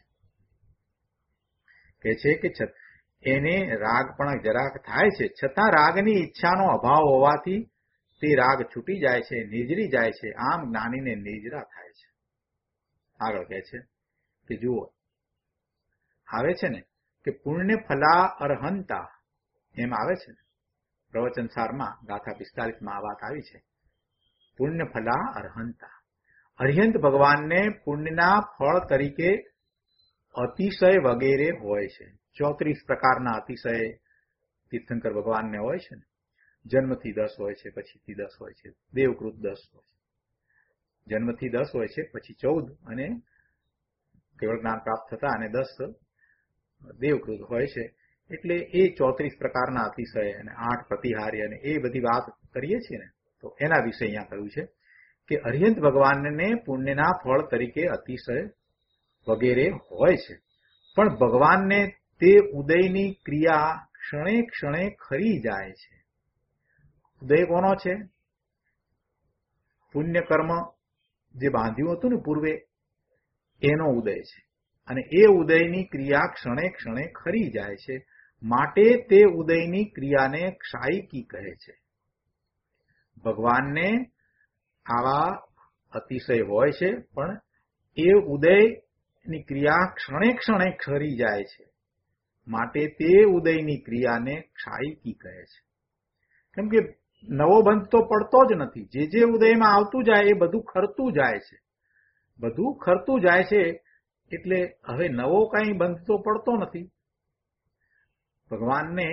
છે કે છે કે એને રાગ પણ જરાક થાય છે, છતાં રાગની ઈચ્છાનો અભાવ હોવાથી તે રાગ છૂટી જાય છે, નિર્જરી જાય છે. આમ જ્ઞાનીને નિર્જરા થાય છે. આગળ કહે છે કે જુઓ, આવે છે ને કે પુણ્ય ફલા અર્હંતા, એમ આવે છે પ્રવચન સારમાં ગાથા પિસ્તાલીસમાં આ વાત આવી છે. પુણ્ય ફલા અર્હંતા, અર્હંત ભગવાનને પુણ્યના ફળ તરીકે અતિશય વગેરે હોય છે. ચોત્રીસ પ્રકારના અતિશય તીર્થંકર ભગવાનને હોય છે ને. જન્મથી દસ હોય છે, પછીથી દસ હોય છે, દેવકૃત દસ હોય છે. જન્મથી દસ હોય છે, પછી ચૌદ અને કેવળ જ્ઞાન પ્રાપ્ત થતા અને દસ દેવકૃત હોય છે. એટલે એ ચોત્રીસ પ્રકારના અતિશય અને આઠ પ્રતિહારી અને એ બધી વાત કરીએ છીએ ને, તો એના વિશે અહીંયા કહ્યું છે કે અર્યંત ભગવાનને પુણ્યના ફળ તરીકે અતિશય વગેરે હોય છે, પણ ભગવાનને તે ઉદયની ક્રિયા ક્ષણે ક્ષણે ખરી જાય છે. ઉદય કોનો છે? પુણ્ય કર્મ જે બાંધ્યું હતું ને પૂર્વે, એનો ઉદય છે. અને એ ઉદયની ક્રિયા ક્ષણે ક્ષણે ખરી જાય છે, માટે તે ઉદયની ક્રિયાને ક્ષાયિકી કહે છે. ભગવાનને આવા અતિશય હોય છે, પણ એ ઉદયની ક્રિયા ક્ષણે ક્ષણે ખરી જાય છે, માટે તે ઉદયની ક્રિયાને ક્ષાયિકી કહે છે. કેમ કે નવો બંધ તો પડતો જ નથી. જે જે ઉદયમાં આવતું જાય એ બધું ખરતું જાય છે, બધું ખરતું જાય છે. એટલે હવે નવો કઈ બંધ તો પડતો નથી. ભગવાનને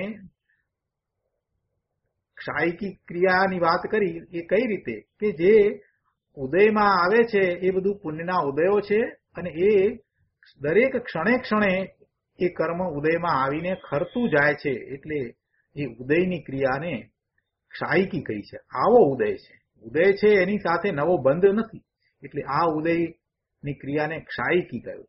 ક્ષાયિકી ક્રિયાની વાત કરી એ કઈ રીતે કે જે ઉદયમાં આવે છે એ બધું પુણ્યના ઉદયો છે, અને એ દરેક ક્ષણે ક્ષણે એ કર્મ ઉદયમાં આવીને ખરતું જાય છે. એટલે એ ઉદયની ક્રિયાને ક્ષાયિકી કહી છે. આવો ઉદય છે, ઉદય છે એની સાથે નવો બંધ નથી, એટલે આ ઉદયની ક્રિયાને ક્ષાયિકી કહ્યું.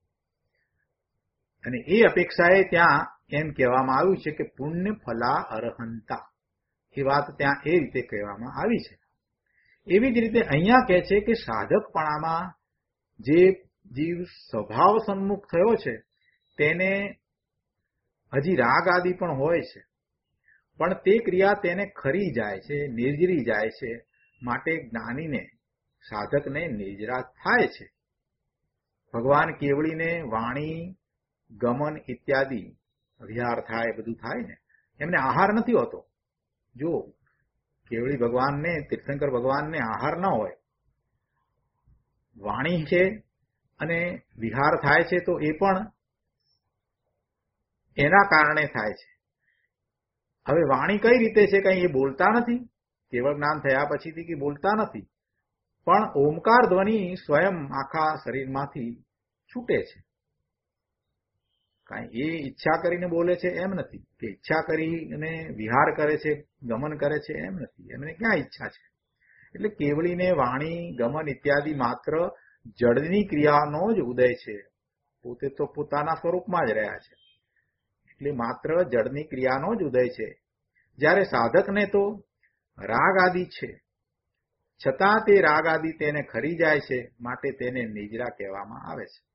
અને એ અપેક્ષાએ ત્યાં એમ કહેવામાં આવ્યું છે કે પુણ્ય ફલા અર્હંતા, એ વાત ત્યાં એ રીતે કહેવામાં આવી છે. એવી જ રીતે અહીંયા કહે છે કે સાધકપણામાં જે જીવ સ્વભાવ સન્મુખ થયો છે તેને હજી રાગ આદિ પણ હોય છે, પણ તે ક્રિયા તેને ખરી જાય છે, નિર્જરી જાય છે, માટે જ્ઞાનીને સાધકને નિર્જરા થાય છે. ભગવાન કેવળીને વાણી ગમન ઇત્યાદિ વિહાર થાય, બધું થાય ને, એમને આહાર નથી હોતો. જો કેવળી ભગવાનને, તીર્થંકર ભગવાનને આહાર ન હોય વાણી છે અને વિહાર થાય છે તો એ પણ એના કારણે થાય છે. હવે વાણી કઈ રીતે છે? કઈ એ બોલતા નથી, કેવળ જ્ઞાન થયા પછીથી કે બોલતા નથી, પણ ઓમકાર ધ્વનિ સ્વયં આખા શરીરમાંથી છૂટે છે. કાંઈ એ ઈચ્છા કરીને બોલે છે એમ નથી, કે ઈચ્છા કરીને વિહાર કરે છે, ગમન કરે છે એમ નથી. એમને ક્યાં ઈચ્છા છે? એટલે કેવળીને વાણી, ગમન ઇત્યાદિ માત્ર જડની ક્રિયાનો જ ઉદય છે. પોતે તો પોતાના સ્વરૂપમાં જ રહ્યા છે, એટલે માત્ર જડની ક્રિયાનો જ ઉદય છે. જ્યારે સાધકને તો રાગ આદિ છે, છતાં તે રાગ આદિ તેને ખરી જાય છે, માટે તેને નિજરા કહેવામાં આવે છે.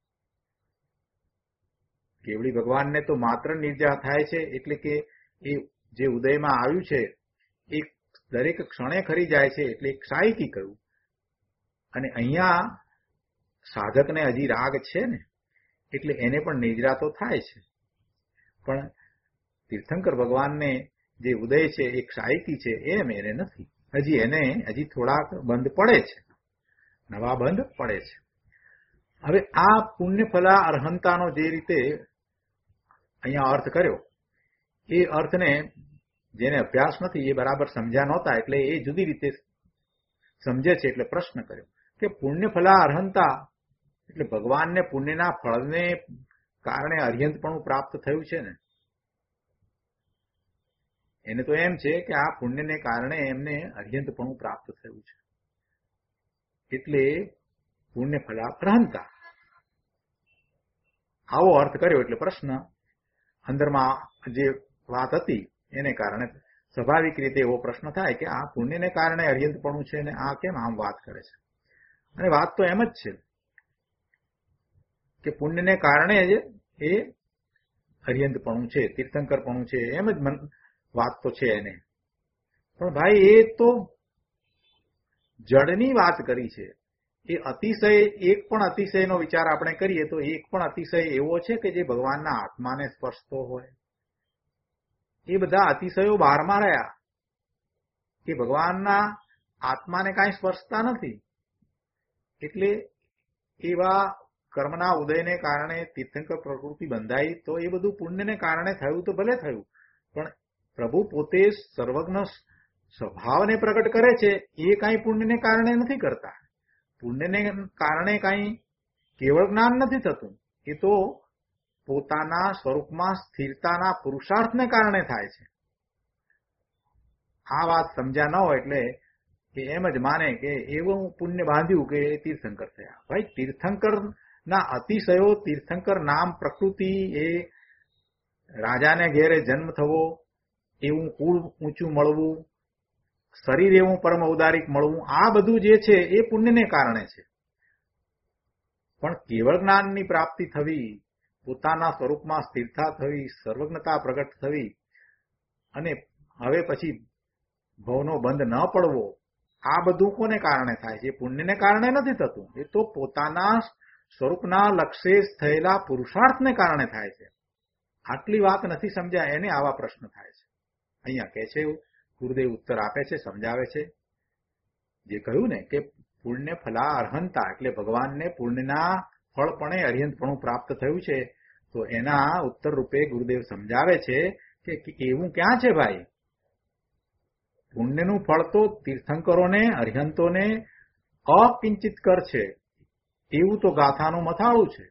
કેવળી ભગવાનને તો માત્ર નિર્જા થાય છે, એટલે કે એ જે ઉદયમાં આવ્યું છે એ દરેક ક્ષણે ખરી જાય છે, એટલે ક્ષાયકી કહ્યું. અને અહીંયા સાધકને હજી રાગ છે ને, એટલે એને પણ નિજરા તો થાય છે. પણ તીર્થંકર ભગવાનને જે ઉદય છે એ ક્ષાયકી છે, એમ એને નથી. હજી એને હજી થોડાક બંધ પડે છે, નવા બંધ પડે છે. હવે આ પુણ્યફલા અર્હંતાનો જે રીતે અહીંયા અર્થ કર્યો, એ અર્થને જેને અભ્યાસ નથી એ બરાબર સમજ્યા નહોતા, એટલે એ જુદી રીતે સમજે છે. એટલે પ્રશ્ન કર્યો કે પુણ્યફલા અર્હંતા એટલે ભગવાનને પુણ્યના ફળને કારણે અર્હંતપણું પ્રાપ્ત થયું છે ને. એને તો એમ છે કે આ પુણ્યને કારણે એમને અર્હંતપણું પ્રાપ્ત થયું છે, એટલે પુણ્યફલા અર્હંતા આવો અર્થ કર્યો. એટલે પ્રશ્ન અંદરમાં જે વાત હતી એને કારણે સ્વાભાવિક રીતે એવો પ્રશ્ન થાય કે આ પુણ્યને કારણે અર્હંતપણું છે ને આ કેમ આમ વાત કરે છે? અને વાત તો એમ જ છે કે પુણ્યને કારણે જ એ અર્હંતપણું છે, તીર્થંકરપણું છે, એમ જ વાત તો છે એને. પણ ભાઈ એ તો જડની વાત કરી છે. એ અતિશય, એક પણ અતિશયનો વિચાર આપણે કરીએ તો એક પણ અતિશય એવો છે કે જે ભગવાનના આત્માને સ્પર્શતો હોય? એ બધા અતિશયો બહારમાં રહ્યા કે ભગવાનના આત્માને કાંઈ સ્પર્શતા નથી. એટલે એવા કર્મના ઉદયને કારણે તીર્થંકર પ્રકૃતિ બંધાઈ, તો એ બધું પુણ્યને કારણે થયું તો ભલે થયું, પણ પ્રભુ પોતે સર્વજ્ઞ સ્વભાવને પ્રગટ કરે છે એ કાંઈ પુણ્યને કારણે નથી કરતા. પુણ્યને કારણે કાંઈ કેવળ જ્ઞાન નથી થતું, એ તો પોતાના સ્વરૂપમાં સ્થિરતાના પુરુષાર્થને કારણે થાય છે. આ વાત સમજ્યા ન હોય એટલે કે એમ જ માને કે એવું પુણ્ય બાંધ્યું કે તીર્થંકર થયા. ભાઈ તીર્થંકરના અતિશયો, તીર્થંકર નામ પ્રકૃતિ, એ રાજાને ઘેરે જન્મ થવો, એવું કુળ ઊંચું મળવું, શરીર એવું પરમ ઔદારિક મળવું, આ બધું જે છે એ પુણ્યને કારણે છે. પણ કેવળ જ્ઞાનની પ્રાપ્તિ થવી, પોતાના સ્વરૂપમાં સ્થિરતા થવી, સર્વજ્ઞતા પ્રગટ થવી, અને હવે પછી ભવનો બંધ ન પડવો, આ બધું કોને કારણે થાય છે? પુણ્યને કારણે નથી થતું. એ તો પોતાના સ્વરૂપના લક્ષ્ય થયેલા પુરુષાર્થને કારણે થાય છે. આટલી વાત નથી સમજ્યા, એને આવા પ્રશ્ન થાય છે. અહીંયા કહે છે, ગુરુદેવ ઉત્તર આપે છે, સમજાવે છે. જે કહ્યું ને કે પુણ્ય ફલા અર્હંતા એટલે ભગવાનને પુણ્યના ફળપણે અર્હંતપણું પ્રાપ્ત થયું છે, તો એના ઉત્તર રૂપે ગુરુદેવ સમજાવે છે કે એવું ક્યાં છે ભાઈ? પુણ્યનું ફળ તો તીર્થંકરોને, અર્હંતોને અકિંચિત કર છે, એવું તો ગાથાનું મથાળું છે.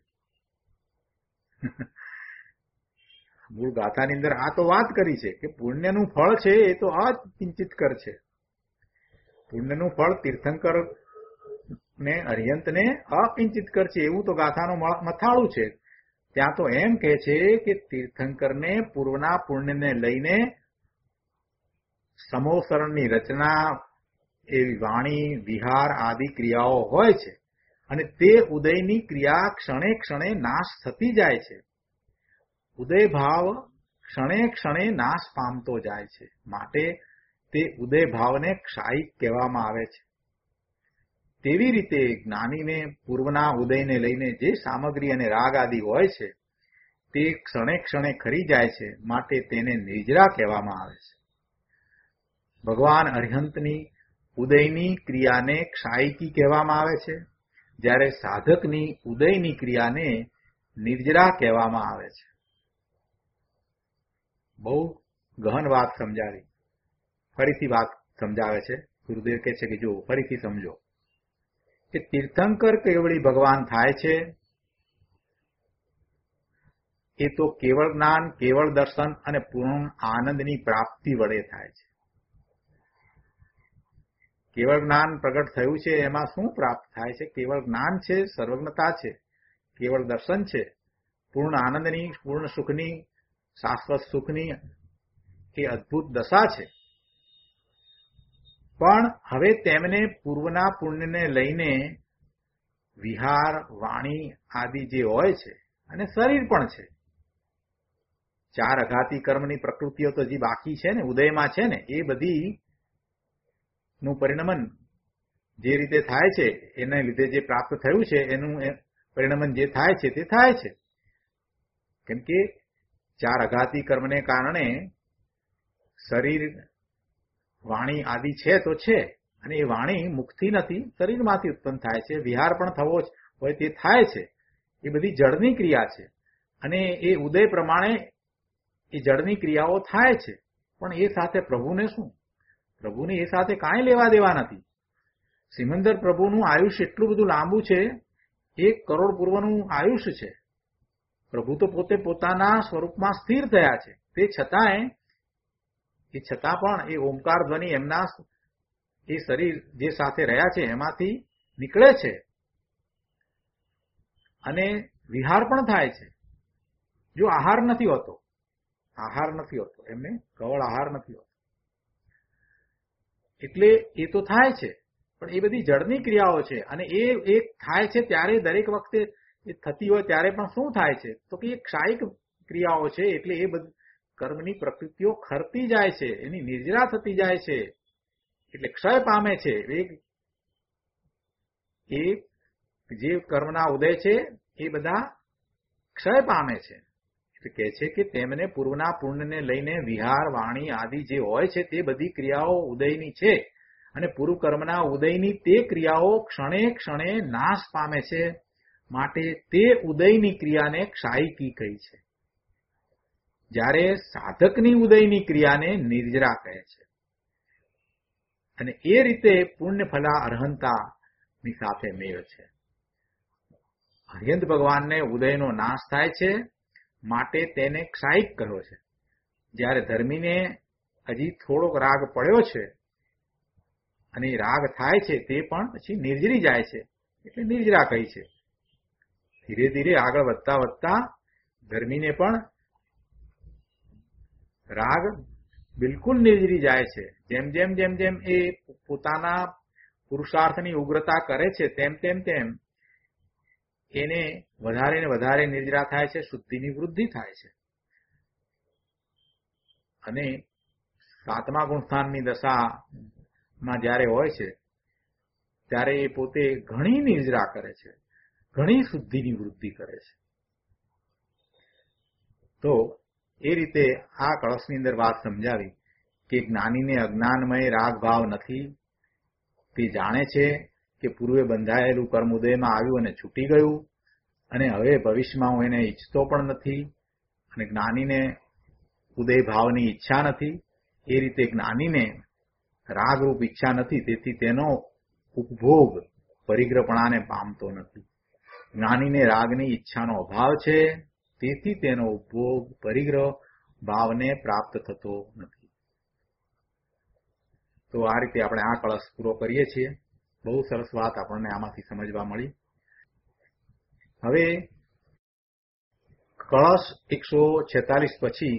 મૂળ ગાથાની અંદર આ તો વાત કરી છે કે પુણ્યનું ફળ છે એ તો અકિંચિત કર છે. પુણ્યનું ફળ તીર્થંકર ને અર્હંતને અકિંચિત કર છે, એવું તો ગાથાનું મથાળું છે. ત્યાં તો એમ કહે છે કે તીર્થંકરને પૂર્વના પુણ્યને લઈને સમોસરણની રચના, એવી વાણી, વિહાર આદિ ક્રિયાઓ હોય છે, અને તે ઉદયની ક્રિયા ક્ષણે ક્ષણે નાશ થતી જાય છે. ઉદય ભાવ ક્ષણે ક્ષણે નાશ પામતો જાય છે, માટે તે ઉદય ભાવને ક્ષાયિક કહેવામાં આવે છે. તેવી રીતે જ્ઞાનીને પૂર્વના ઉદયને લઈને જે સામગ્રી અને રાગ આદિ હોય છે તે ક્ષણે ક્ષણે ખરી જાય છે, માટે તેને નિજરા કહેવામાં આવે છે. ભગવાન અર્હંતની ઉદયની ક્રિયાને ક્ષાયિકી કહેવામાં આવે છે, જ્યારે સાધકની ઉદયની ક્રિયાને નિર્જરા કહેવામાં આવે છે. બહુ ગહન વાત સમજાવી. ફરીથી વાત સમજાવે છે. ગુરુદેવ કહે છે કે જો ફરીથી સમજો કે તીર્થંકર કેવળી ભગવાન થાય છે એ તો કેવળ જ્ઞાન, કેવળ દર્શન અને પૂર્ણ આનંદની પ્રાપ્તિ વડે થાય છે. કેવળ જ્ઞાન પ્રગટ થયું છે એમાં શું પ્રાપ્ત થાય છે? કેવળ જ્ઞાન છે, સર્વજ્ઞતા છે, કેવળ દર્શન છે, પૂર્ણ આનંદની, પૂર્ણ સુખની, શાશ્વત સુખની એ અદ્ભુત દશા છે. પણ હવે તેમને પૂર્વના પુણ્યને લઈને વિહાર, વાણી આદિ જે હોય છે અને શરીર પણ છે, ચાર અઘાતી કર્મની પ્રકૃતિઓ તો જે બાકી છે ને, ઉદયમાં છે ને, એ બધી નું પરિણમન જે રીતે થાય છે એને લીધે જે પ્રાપ્ત થયું છે એનું પરિણમન જે થાય છે તે થાય છે. કેમ કે ચાર અઘાતી કર્મને કારણે શરીર, વાણી આદિ છે તો છે, અને એ વાણી મુખથી નથી, શરીરમાંથી ઉત્પન્ન થાય છે. વિહાર પણ થવો હોય તે થાય છે. એ બધી જળની ક્રિયા છે અને એ ઉદય પ્રમાણે એ જળની ક્રિયાઓ થાય છે. પણ એ સાથે પ્રભુને શું? પ્રભુને એ સાથે કાંઈ લેવા દેવા નથી. સિમંદર પ્રભુનું આયુષ્ય એટલું બધું લાંબુ છે, એક કરોડ પૂર્વનું આયુષ્ય છે. પ્રભુ તો પોતે પોતાના સ્વરૂપમાં સ્થિર થયા છે. તે છતાંય એ છતાં પણ એ ઓમકાર ધ્વનિ એમના એ શરીર જે સાથે રહ્યા છે એમાંથી નીકળે છે અને વિહાર પણ થાય છે. જો આહાર નથી હોતો, આહાર નથી હોતો, એમને કવળ આહાર નથી હોતો, એટલે એ તો થાય છે. પણ એ બધી જળની ક્રિયાઓ છે અને એ એક થાય છે ત્યારે દરેક વખતે એ થતી હોય ત્યારે પણ શું થાય છે તો કે એ ક્ષાયિક ક્રિયાઓ છે. એટલે એ બધી કર્મની પ્રકૃતિઓ ખરતી જાય છે, એની નિર્જરા થતી જાય છે, એટલે ક્ષય પામે છે. એ જે કર્મના ઉદય છે એ બધા ક્ષય પામે છે. એટલે કહે છે કે તેમને પૂર્વના પુણ્યને લઈને વિહાર, વાણી આદિ જે હોય છે તે બધી ક્રિયાઓ ઉદયની છે અને પૂર્વ કર્મના ઉદયની તે ક્રિયાઓ ક્ષણે ક્ષણે નાશ પામે છે. માટે તે ઉદયની ક્રિયાને ક્ષાયિકી કહી છે, જ્યારે સાધકની ઉદયની ક્રિયાને નિર્જરા કહે છે. અને એ રીતે પુણ્યફલા અર્હંતાની સાથે મેળ છે. અર્યંત ભગવાનને ઉદયનો નાશ થાય છે માટે તેને ક્ષાયિક કહ્યો છે. જ્યારે ધર્મીને હજી થોડોક રાગ પડ્યો છે અને રાગ થાય છે તે પણ પછી નિર્જરી જાય છે, એટલે નિર્જરા કહી છે. ધીરે ધીરે આગળ વધતા વધતા ધર્મીને પણ રાગ બિલકુલ નિર્જરી જાય છે. જેમ જેમ જેમ જેમ એ પોતાના પુરુષાર્થની ઉગ્રતા કરે છે તેમ તેમ તેમ એને વધારે ને વધારે નિર્જરા થાય છે, શુદ્ધિની વૃદ્ધિ થાય છે. અને સાતમા ગુણસ્થાનની દશામાં જ્યારે હોય છે ત્યારે એ પોતે ઘણી નિર્જરા કરે છે, ઘણી શુદ્ધિની વૃદ્ધિ કરે છે. તો એ રીતે આ કળશની અંદર વાત સમજાવી કે જ્ઞાનીને અજ્ઞાનમય રાગ ભાવ નથી. તે જાણે છે કે પૂર્વે બંધાયેલું કર્મ ઉદયમાં આવ્યું અને છૂટી ગયું અને હવે ભવિષ્યમાં હું એને ઈચ્છતો પણ નથી. અને જ્ઞાનીને ઉદય ભાવની ઈચ્છા નથી. એ રીતે જ્ઞાનીને રાગરૂપ ઈચ્છા નથી, તેથી તેનો ઉપભોગ પરિગ્રહપણાને પામતો નથી. જ્ઞાનીને રાગની ઈચ્છાનો અભાવ છે, તેથી તેનો ઉપભોગ પરિગ્રહ ભાવને પ્રાપ્ત થતો નથી. તો આ રીતે આપણે આ કળશ પૂરો કરીએ છીએ. બહુ સરસ વાત આપણને આમાંથી સમજવા મળી. હવે કળશ એકસો છેતાલીસ પછી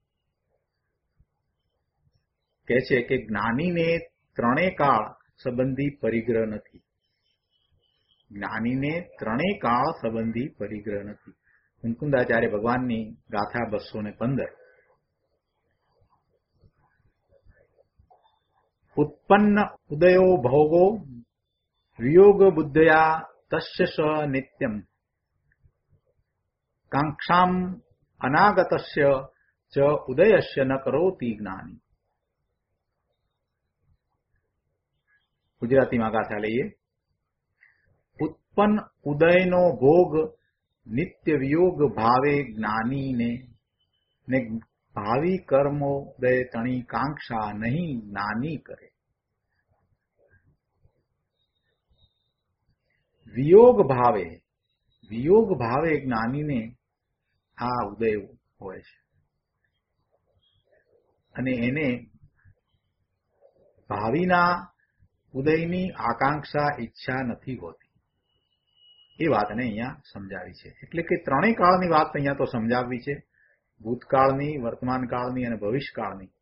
કહે છે કે જ્ઞાનીને ત્રણેય કાળ સંબંધી પરિગ્રહ નથી. જ્ઞાનીને ત્રણેય કાળ સંબંધી પરિગ્રહ નથી. મુકુંદાચાર્ય ભગવાનની ગાથા બસો ને પંદર. ઉત્પન્ન ઉદયો ભોગો વિયોગ બુદ્ધયા તસ્ય સ નિત્યમ કાંક્ષામ અનાગતસ્ય ચ ઉદયસ્ય ન કરોતિ જ્ઞાની. ગુજરાતીમાં ગાથા લઈએ. ઉત્પન્ન ઉદયનો ભોગ નિત્ય વિયોગ ભાવે જ્ઞાનીને ને ભાવિ કર્મો દય તણી કાંક્ષા નહીં નાની કરે. વિયોગ ભાવે વિયોગ ભાવે જ્ઞાનીને આ ઉદય હોય છે અને એને ભાવિના ઉદયની આકાંક્ષા ઈચ્છા નથી હોતી. એ વાતને અહીંયા સમજાવી છે. એટલે કે ત્રણેય કાળની વાત અહીંયા તો સમજાવવી છે. ભૂતકાળની, વર્તમાન કાળની અને ભવિષ્યકાળની.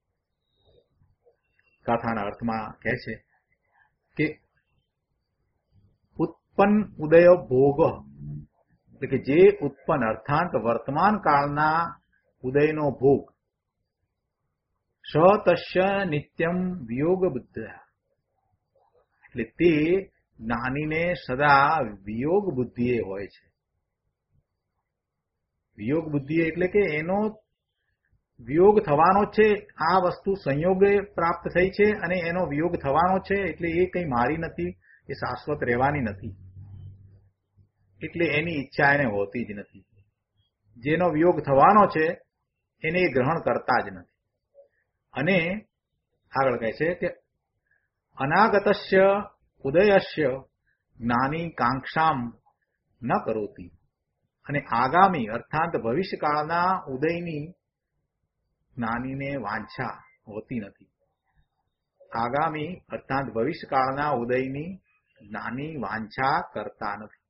ગાથાના અર્થમાં કહે છે કે ઉત્પન્ન ઉદય ભોગ, એટલે કે જે ઉત્પન્ન અર્થાત વર્તમાન કાળના ઉદયનો ભોગ, સ તસ્ય નિત્યમ વિયોગ બુદ્ધ, એટલે તે જ્ઞાનીને સદા વિયોગ બુદ્ધિએ હોય છે. વિયોગ બુદ્ધિ એટલે કે એનો વિયોગ થવાનો છે. આ વસ્તુ સંયોગે પ્રાપ્ત થઈ છે અને એનો વિયોગ થવાનો છે, એટલે એ કંઈ મારી નથી, એ શાશ્વત રહેવાની નથી, એટલે એની ઈચ્છા એને હોતી જ નથી. જેનો વિયોગ થવાનો છે એને એ ગ્રહણ કરતા જ નથી. અને આગળ કહે છે કે અનાગતસ્ય ઉદયસ્ય જ્ઞાની કાંક્ષામ ન કરોતી, અને આગામી અર્થાત ભવિષ્યકાળના ઉદયની જ્ઞાનીને વાંછા હોતી નથી. આગામી અર્થાત ભવિષ્યકાળના ઉદયની જ્ઞાની વાંછા કરતા નથી.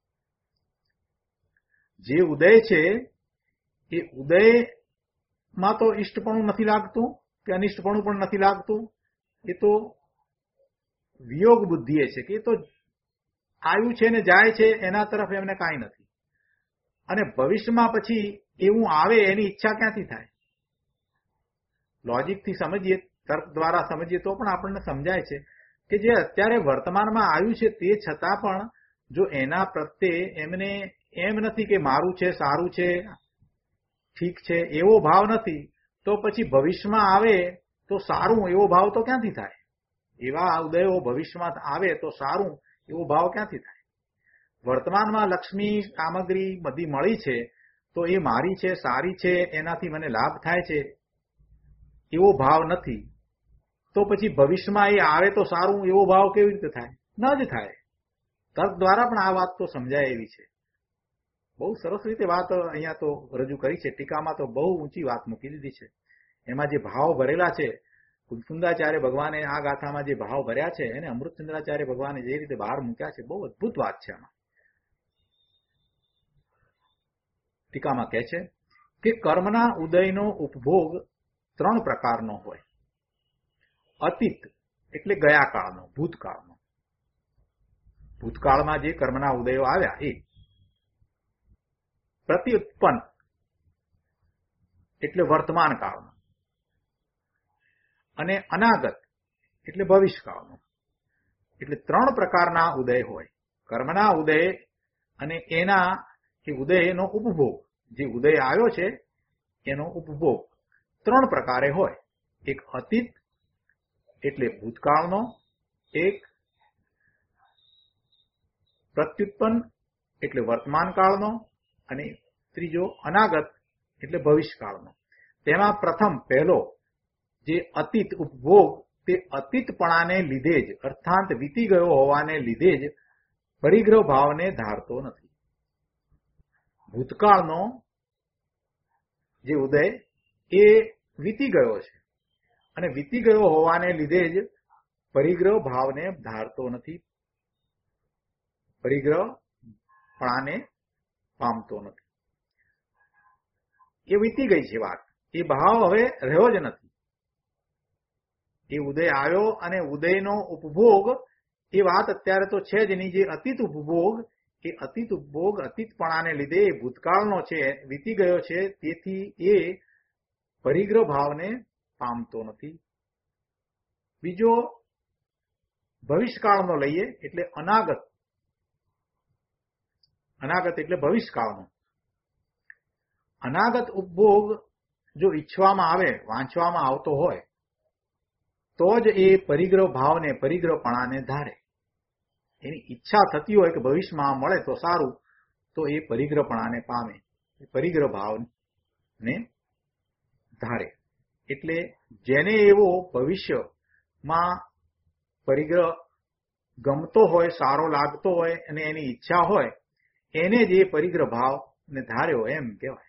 જે ઉદય છે એ ઉદયમાં તો ઇષ્ટપણું નથી લાગતું કે અનિષ્ટપણું પણ નથી લાગતું. એ તો વિયોગ બુદ્ધિએ છે કે એ તો આવ્યું છે ને જાય છે, એના તરફ એમને કાંઈ નથી. અને ભવિષ્યમાં પછી એવું આવે એની ઈચ્છા ક્યાંથી થાય? લોજિકથી સમજીએ, તર્ક દ્વારા સમજીએ તો પણ આપણને સમજાય છે કે જે અત્યારે વર્તમાનમાં આવ્યું છે તે છતાં પણ જો એના પ્રત્યે એમને એમ નથી કે મારું છે, સારું છે, ઠીક છે, એવો ભાવ નથી, તો પછી ભવિષ્યમાં આવે તો સારું એવો ભાવ તો ક્યાંથી થાય? એવા ઉદયો ભવિષ્યમાં આવે તો સારું એવો ભાવ ક્યાંથી થાય? વર્તમાનમાં લક્ષ્મી સામગ્રી બધી મળી છે તો એ મારી છે, સારી છે, એનાથી મને લાભ થાય છે એવો ભાવ નથી, તો પછી ભવિષ્યમાં એ આવે તો સારું એવો ભાવ કેવી રીતે થાય? ન જ થાય. તર્ક દ્વારા પણ આ વાત તો સમજાય એવી છે. બહુ સરસ રીતે વાત અહીંયા તો રજૂ કરી છે. ટીકામાં તો બહુ ઊંચી વાત મૂકી દીધી છે. એમાં જે ભાવ ભરેલા છે, કુલસુંદાચાર્ય ભગવાને આ ગાથામાં જે ભાવ ભર્યા છે એને અમૃતચંદ્રાચાર્ય ભગવાને જે રીતે બહાર મૂક્યા છે, બહુ અદભુત વાત છે. આમાં ટીકામાં કહે છે કે કર્મના ઉદયનો ઉપભોગ ત્રણ પ્રકારનો હોય. અતીત એટલે ગયા કાળનો, ભૂતકાળનો. ભૂતકાળમાં જે કર્મના ઉદયો આવ્યા એ. પ્રત્યુત્પન્ન એટલે વર્તમાન કાળનો. અને અનાગત એટલે ભવિષ્યકાળનો. એટલે ત્રણ પ્રકારના ઉદય હોય. કર્મના ઉદય અને એના એ ઉદયનો ઉપભોગ, જે ઉદય આવ્યો છે એનો ઉપભોગ ત્રણ પ્રકારે હોય. એક અતીત એટલે ભૂતકાળનો, એક પ્રત્યુત્પન્ન એટલે વર્તમાન કાળનો, અને ત્રીજો અનાગત એટલે ભવિષ્યકાળનો. તેમાં પ્રથમ પહેલો જે અતીત ઉપભોગ, તે અતીતપણાને લીધે જ અર્થાત વીતી ગયો હોવાને લીધે જ પરિગ્રહ ભાવને ધારતો નથી. ભૂતકાળનો જે ઉદય એ વીતી ગયો છે અને વીતી ગયો હોવાને લીધે જ પરિગ્રહ ભાવને ધારતો નથી, પરિગ્રહપણાને પામતો નથી. એ વીતી ગઈ છે વાત, એ ભાવ હવે રહ્યો જ નથી. એ ઉદય આવ્યો અને ઉદયનો ઉપભોગ એ વાત અત્યારે તો છે જ નહીં. જે અતીત ઉપભોગ, એ અતીત ઉપભોગ અતીતપણાને લીધે એ ભૂતકાળનો છે, વીતી ગયો છે, તેથી એ પરિગ્રહ ભાવને પામતો નથી. બીજો ભવિષ્યકાળનો લઈએ એટલે અનાગત. અનાગત એટલે ભવિષ્યકાળનો. અનાગત ઉપભોગ જો ઈચ્છવામાં આવે, વાંચવામાં આવતો હોય તો જ એ પરિગ્રહ ભાવને, પરિગ્રહપણાને ધારે. એની ઈચ્છા થતી હોય કે ભવિષ્યમાં મળે તો સારું, તો એ પરિગ્રહપણાને પામે, પરિગ્રહ ભાવને ધારે. એટલે જેને એવો ભવિષ્યમાં પરિગ્રહ ગમતો હોય, સારો લાગતો હોય અને એની ઈચ્છા હોય, એને જ એ પરિગ્રહ ભાવને ધાર્યો એમ કહેવાય.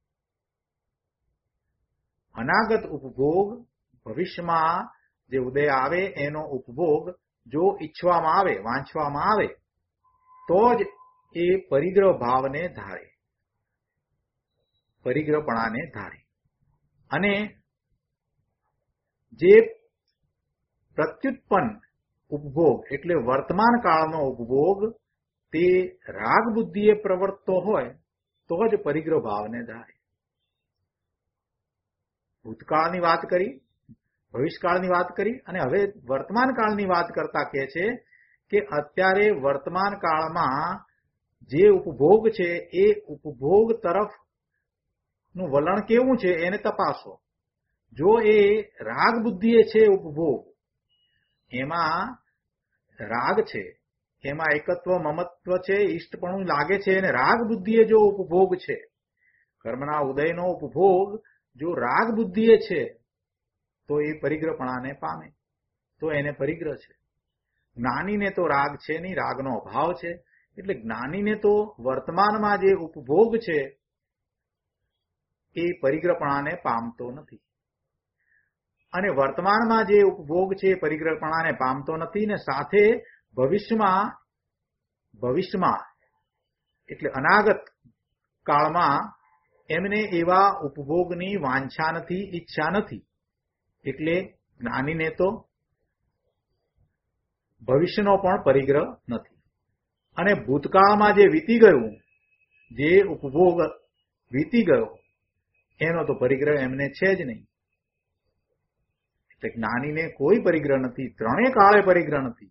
અનાગત ઉપભોગ, ભવિષ્યમાં જે ઉદય આવે એનો ઉપભોગ જો ઈચ્છવામાં આવે, વાંચવામાં આવે, તો જ એ પરિગ્રહ ભાવને ધારે, પરિગ્રહપણાને ધારે. અને જે પ્રત્યુત્પન્ન ઉપભોગ એટલે વર્તમાન કાળનો ઉપભોગ તે રાગ બુદ્ધિએ પ્રવર્તતો હોય તો જ પરિગ્રહ ભાવને ધારે. ભૂતકાળની વાત કરી, ભવિષ્યકાળની વાત કરી, અને હવે વર્તમાન કાળની વાત કરતા કહે છે કે અત્યારે વર્તમાન કાળમાં જે ઉપભોગ છે એ ઉપભોગ તરફનું વલણ કેવું છે એને તપાસો. જો એ રાગ બુદ્ધિએ છે ઉપભોગ, એમાં રાગ છે, એમાં એકત્વ મમત્વ છે, ઈષ્ટપણું લાગે છે, અને રાગ બુદ્ધિએ જો ઉપભોગ છે, કર્મના ઉદયનો ઉપભોગ જો રાગ બુદ્ધિએ છે, તો એ પરિગ્રહપણાને પામે, તો એને પરિગ્રહ છે. જ્ઞાનીને તો રાગ છે નહીં, રાગનો અભાવ છે. એટલે જ્ઞાનીને તો વર્તમાનમાં જે ઉપભોગ છે એ પરિગ્રહપણાને પામતો નથી, અને વર્તમાનમાં જે ઉપભોગ છે એ પરિગ્રહપણાને પામતો નથી, ને સાથે ભવિષ્યમાં ભવિષ્યમાં એટલે અનાગત કાળમાં એમને એવા ઉપભોગની વાંછા નથી, ઈચ્છા નથી. એટલે જ્ઞાનીને તો ભવિષ્યનો પણ પરિગ્રહ નથી. અને ભૂતકાળમાં જે વીતી ગયું, જે ઉપભોગ વીતી ગયો, એનો તો પરિગ્રહ એમને છે જ નહીં. એટલે જ્ઞાનીને કોઈ પરિગ્રહ નથી, ત્રણેય કાળે પરિગ્રહ નથી.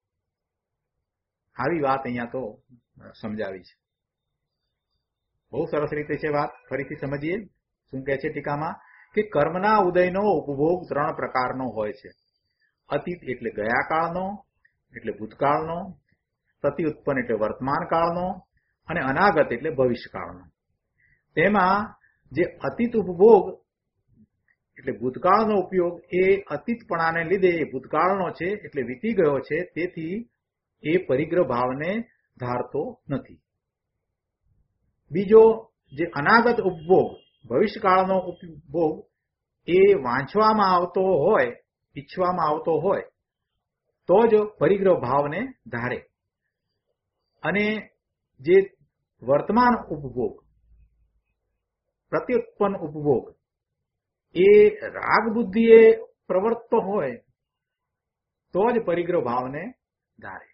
આવી વાત અહીંયા તો સમજાવી છે. બહુ સરસ રીતે છે વાત. ફરીથી સમજીએ શું કહે છે ટીકામાં, કે કર્મના ઉદયનો ઉપભોગ ત્રણ પ્રકારનો હોય છે. અતીત એટલે ગયા કાળનો, એટલે ભૂતકાળનો, પ્રતિઉત્પન્ન એટલે વર્તમાન કાળનો, અને અનાગત એટલે ભવિષ્યકાળનો. તેમાં જે અતીત ઉપભોગ એટલે ભૂતકાળનો ઉપયોગ એ અતીતપણાને લીધે એ ભૂતકાળનો છે, એટલે વીતી ગયો છે, તેથી એ પરિગ્રહ ભાવને ધારતો નથી. બીજો જે અનાગત ઉપભોગ, ભવિષ્યકાળનો ઉપભોગ, એ વાંચવામાં આવતો હોય, ઈચ્છવામાં આવતો હોય તો જ પરિગ્રહ ભાવને ધારે. અને જે વર્તમાન ઉપભોગ, પ્રત્યુત્પન્ન ઉપભોગ, એ રાગ બુદ્ધિએ પ્રવર્તતો હોય તો જ પરિગ્રહ ભાવને ધારે.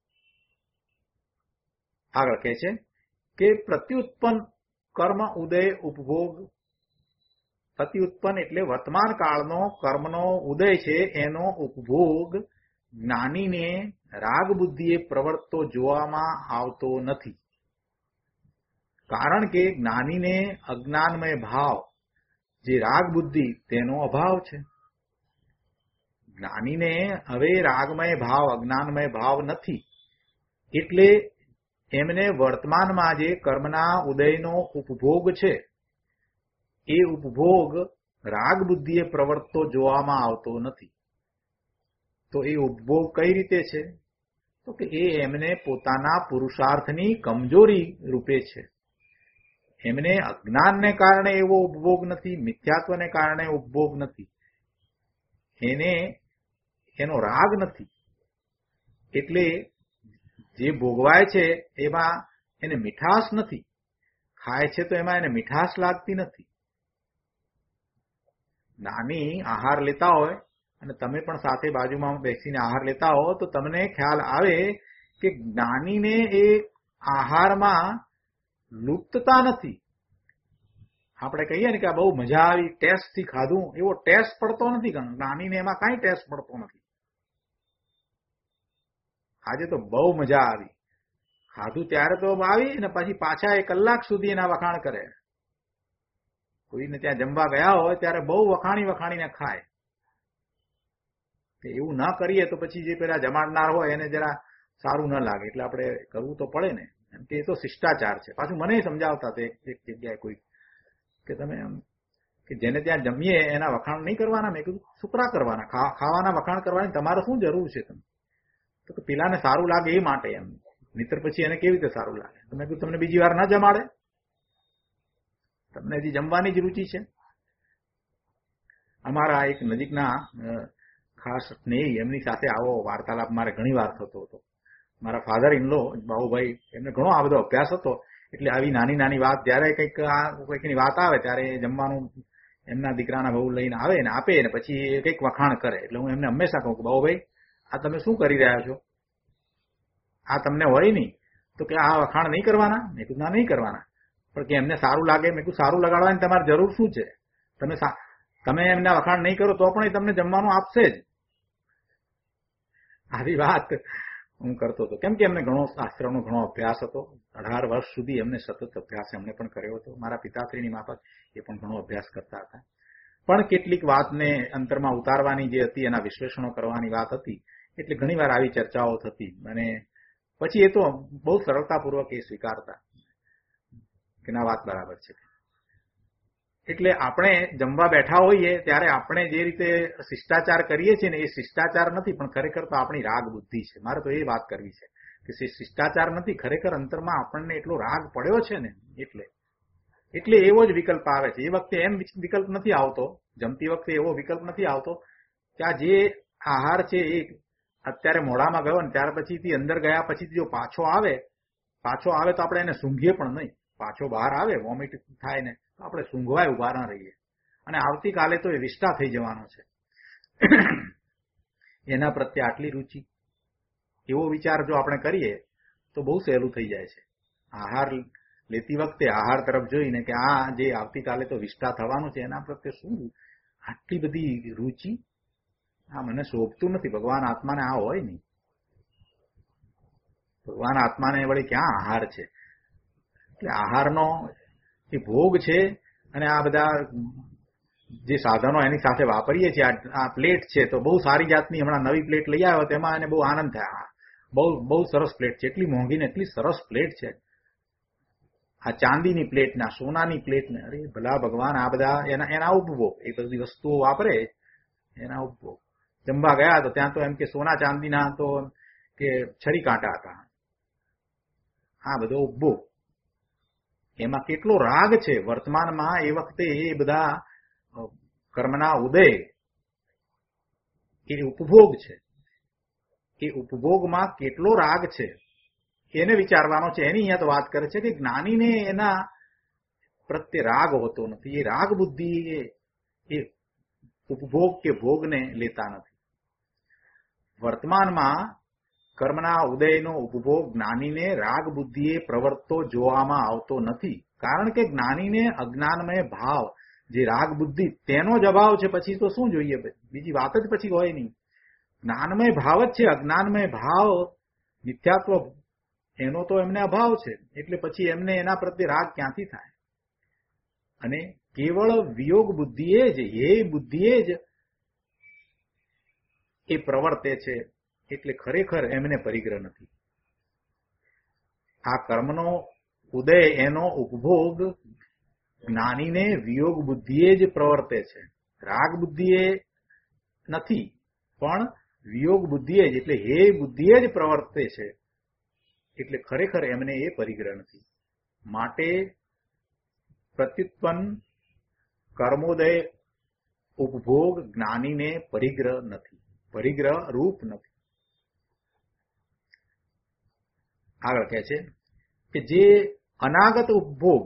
આગળ કહે છે કે પ્રત્યુત્પન્ન કર્મ ઉદય ઉપભોગ, પ્રત્યુત્પન્ન એટલે વર્તમાન કાળનો કર્મનો ઉદય છે, એનો ઉપભોગ જ્ઞાનીને રાગ બુદ્ધિએ પ્રવર્તતો જોવામાં આવતો નથી. કારણ કે જ્ઞાનીને અજ્ઞાનમય ભાવ, જે રાગ બુદ્ધિ, તેનો અભાવ છે. જ્ઞાનીને હવે રાગમય ભાવ, અજ્ઞાનમય ભાવ નથી. એટલે એમને વર્તમાનમાં જે કર્મના ઉદયનો ઉપભોગ છે એ ઉપભોગ રાગ બુદ્ધિએ પ્રવર્તતો જોવામાં આવતો નથી. તો એ ઉપભોગ કઈ રીતે છે? તો કે એ એમને પોતાના પુરુષાર્થની કમજોરી રૂપે છે. એમને અજ્ઞાનને કારણે એવો ઉપભોગ નથી, મિથ્યાત્વને કારણે ઉપભોગ નથી, એને એનો રાગ નથી. એટલે જે ભોગવાય છે એમાં એને મીઠાશ નથી, ખાય છે તો એમાં એને મીઠાશ લાગતી નથી. નાની આહાર લેતા હોય અને તમે પણ સાથે બાજુમાં બેસીને આહાર લેતા હો તો તમને ખ્યાલ આવે કે જ્ઞાનીને એ આહારમાં લુપ્તતા નથી. આપણે કહીએ ને કે આ બહુ મજા આવી, ટેસ્ટથી ખાધું, એવો ટેસ્ટ પડતો નથી. જ્ઞાનીને એમાં કાંઈ ટેસ્ટ પડતો નથી. આજે તો બહુ મજા આવી, ખાધું ત્યારે તો આવી ને પછી પાછા એક કલાક સુધી એના વખાણ કરે. કોઈને ત્યાં જમવા ગયા હોય ત્યારે બહુ વખાણી વખાણીને ખાય. એવું ના કરીએ તો પછી જે પેલા જમાડનાર હોય એને જરા સારું ન લાગે એટલે આપણે કરવું તો પડે ને. એમ કે એ તો શિષ્ટાચાર છે. પાછું મને સમજાવતા તે એક જગ્યાએ કોઈ કે તમે આમ કે જેને ત્યાં જમીએ એના વખાણ નહીં કરવાના. મેં કીધું સુકરા કરવાના, ખાવાના વખાણ કરવાની તમારે શું જરૂર છે? તમે તો પેલાને સારું લાગે એ માટે એમ, નહીતર પછી એને કેવી રીતે સારું લાગે? તમે કીધું તમને બીજી વાર ન જમાડે, તમને હજી જમવાની જ રૂચિ છે. અમારા એક નજીકના ખાસ સ્નેહી એમની સાથે આવો વાર્તાલાપ મારે ઘણી વાર થતો હતો. મારા ફાધર ઇન લો બાબુભાઈ, એમને ઘણો આ બધો અભ્યાસ હતો. એટલે આવી નાની નાની વાત જયારે કંઈક કંઈકની વાત આવે ત્યારે જમવાનું એમના દીકરાના બહુ લઈને આવે ને આપે ને પછી કંઈક વખાણ કરે. એટલે હું એમને હંમેશા કહું કે બાબુભાઈ આ તમે શું કરી રહ્યા છો? આ તમને હોય નહીં તો કે આ વખાણ નહીં કરવાના? મેં કીધું ના નહીં કરવાના, પણ કે એમને સારું લાગે. મેં કીધું સારું લગાડવાની તમારી જરૂર શું છે? તમે તમે એમના વખાણ નહીં કરો તો પણ એ તમને જમવાનું આપશે જ. આવી વાત હું કરતો હતો, કેમ કે એમને ઘણો શાસ્ત્રનો ઘણો અભ્યાસ હતો. અઢાર વર્ષ સુધી એમને સતત અભ્યાસ એમને પણ કર્યો હતો. મારા પિતાશ્રીની માફક એ પણ ઘણો અભ્યાસ કરતા હતા. પણ કેટલીક વાતને અંતરમાં ઉતારવાની જે હતી, એના વિશ્લેષણો કરવાની વાત હતી, એટલે ઘણી વાર આવી ચર્ચાઓ થતી. અને પછી એ તો બહુ સરળતાપૂર્વક એ સ્વીકારતા કે ના વાત બરાબર છે. એટલે આપણે જમવા બેઠા હોઈએ ત્યારે આપણે જે રીતે શિષ્ટાચાર કરીએ છીએ ને એ શિષ્ટાચાર નથી, પણ ખરેખર તો આપણી રાગ બુદ્ધિ છે. મારે તો એ વાત કરવી છે કે શિષ્ટાચાર નથી, ખરેખર અંતરમાં આપણને એટલો રાગ પડ્યો છે ને એટલે એટલે એવો જ વિકલ્પ આવે છે. એ વખતે એમ વિકલ્પ નથી આવતો, જમતી વખતે એવો વિકલ્પ નથી આવતો કે આ જે આહાર છે એ અત્યારે મોઢામાં ગયો ને ત્યાર પછીથી અંદર ગયા પછી જો પાછો આવે પાછો આવે તો આપણે એને સૂંઘીએ પણ નહીં. પાછો બહાર આવે, વોમિટ થાય ને તો આપણે સૂંઘવાય ઉભા ના રહીએ. અને આવતીકાલે તો એ વિષ્ટા થઈ જવાનો છે. એના પ્રત્યે આટલી રુચિ, એવો વિચાર જો આપણે કરીએ તો બહુ સહેલું થઈ જાય છે. આહાર લેતી વખતે આહાર તરફ જોઈને કે આ જે આવતીકાલે તો વિષ્ટા થવાનું છે એના પ્રત્યે શું આટલી બધી રુચિ, આ મને શોભતું નથી. ભગવાન આત્માને આ હોય નહીં. ભગવાન આત્માને વળી ક્યાં આહાર છે? એટલે આહારનો એ ભોગ છે. અને આ બધા જે સાધનો એની સાથે વાપરીએ છીએ, આ પ્લેટ છે તો બહુ સારી જાતની હમણાં નવી પ્લેટ લઈ આવ્યો તો એમાં એને બહુ આનંદ થાય. બહુ બહુ સરસ પ્લેટ છે, એટલી મોંઘી ને એટલી સરસ પ્લેટ છે. આ ચાંદીની પ્લેટ ને, સોનાની પ્લેટ ને, અરે ભલા ભગવાન આ બધા એના એના ઉપભોગ, એ બધી વસ્તુઓ વાપરે એના ઉપભોગ. જમવા ગયા તો ત્યાં તો એમ કે સોના ચાંદીના તો કે છરી કાંટા હતા. આ બધો ઉપભોગ, એમાં કેટલો રાગ છે વર્તમાનમાં. એ વખતે એ બધા કર્મના ઉદય એ ઉપભોગ છે. એ ઉપભોગમાં કેટલો રાગ છે એને વિચારવાનો છે. એની અહીંયા તો વાત કરે છે કે જ્ઞાનીને એના પ્રત્યે રાગ હોતો નથી. એ રાગ બુદ્ધિ એ ઉપભોગ કે ભોગને લેતા નથી. વર્તમાનમાં કર્મના ઉદયનો ઉપભોગ જ્ઞાનીને રાગ બુદ્ધિએ પ્રવર્તતો જોવામાં આવતો નથી. કારણ કે જ્ઞાનીને અજ્ઞાનમય ભાવ, જે રાગ બુદ્ધિ તેનો જ અભાવ છે. પછી તો શું જોઈએ? બીજી વાત જ પછી હોય નહીં. જ્ઞાનમય ભાવ જ છે. અજ્ઞાનમય ભાવ, મિથ્યાત્વ, એનો તો એમને અભાવ છે. એટલે પછી એમને એના પ્રત્યે રાગ ક્યાંથી થાય? અને કેવળ વિયોગ બુદ્ધિએ જ, એ બુદ્ધિએ જ એ પ્રવર્તે છે. એટલે ખરેખર એમને પરિગ્રહ નથી. આ કર્મનો ઉદય, એનો ઉપભોગ જ્ઞાનીને વિયોગ બુદ્ધિએ જ પ્રવર્તે છે. રાગ બુદ્ધિએ નથી, પણ વિયોગ બુદ્ધિએ જ, એટલે હે બુદ્ધિએ જ પ્રવર્તે છે. એટલે ખરેખર એમને એ પરિગ્રહ નથી. માટે પ્રત્યુત્પન્ન કર્મોદય ઉપભોગ જ્ઞાનીને પરિગ્રહ નથી, પરિગ્રહ રૂપ નથી. આગળ કહે છે કે જે અનાગત ઉપભોગ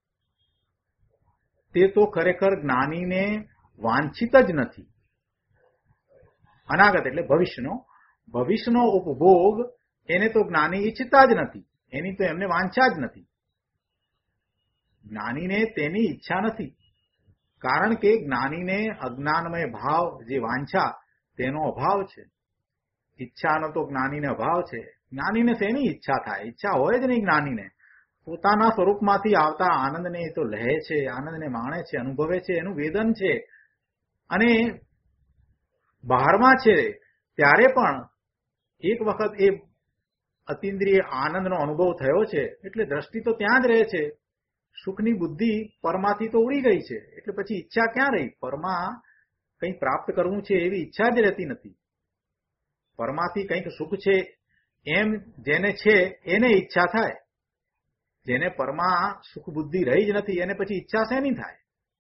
તે તો ખરેખર જ્ઞાનીને વાંછિત જ નથી. અનાગત એટલે ભવિષ્યનો, ભવિષ્યનો ઉપભોગ એને તો જ્ઞાની ઈચ્છતા જ નથી. એની તો એમને વાંછા જ નથી. જ્ઞાનીને તેની ઈચ્છા નથી. કારણ કે જ્ઞાનીને અજ્ઞાનમય ભાવ, જે વાંછા, તેનો અભાવ છે. ઈચ્છાનો તો જ્ઞાનીને અભાવ છે. જ્ઞાનીને શેની ઈચ્છા થાય? ઈચ્છા હોય જ નહીં જ્ઞાનીને. પોતાના સ્વરૂપમાંથી આવતા આનંદને એ તો લહે છે, આનંદને માણે છે, અનુભવે છે, એનું વેદન છે. અને બહારમાં છે ત્યારે પણ એક વખત એ અતિન્દ્રિય આનંદનો અનુભવ થયો છે એટલે દ્રષ્ટિ તો ત્યાં જ રહે છે. સુખની બુદ્ધિ પરમાથી તો ઉડી ગઈ છે એટલે પછી ઈચ્છા ક્યાં રહી? પરમાં કંઈ પ્રાપ્ત કરવું છે એવી ઈચ્છા જ રહેતી નથી. પરમાથી કંઈક સુખ છે એમ જેને છે એને ઈચ્છા થાય. જેને પરમાં સુખ બુદ્ધિ રહી જ નથી એને પછી ઈચ્છા શેની થાય?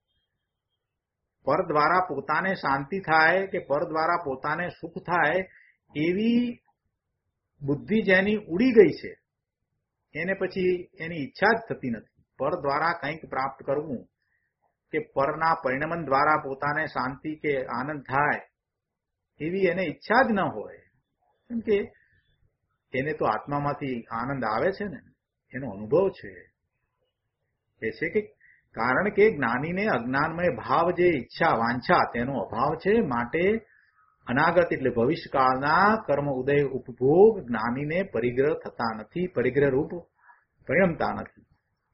પર દ્વારા પોતાને શાંતિ થાય કે પર દ્વારા પોતાને સુખ થાય એવી બુદ્ધિ જેની ઉડી ગઈ છે એને પછી એની ઈચ્છા જ થતી નથી. પર દ્વારા કંઈક પ્રાપ્ત કરવું કે પરના પરિણમન દ્વારા પોતાને શાંતિ કે આનંદ થાય એવી એને ઈચ્છા જ ન હોય. કેમ કે એને તો આત્મામાંથી આનંદ આવે છે ને, એનો અનુભવ છે. એ છે કે કારણ કે જ્ઞાનીને અજ્ઞાનમય ભાવ જે ઈચ્છા વાંછા તેનો અભાવ છે, માટે અનાગત એટલે ભવિષ્યકાળના કર્મ ઉદય ઉપભોગ જ્ઞાનીને પરિગ્રહ થતા નથી, પરિગ્રહ રૂપ પરિણમતા નથી.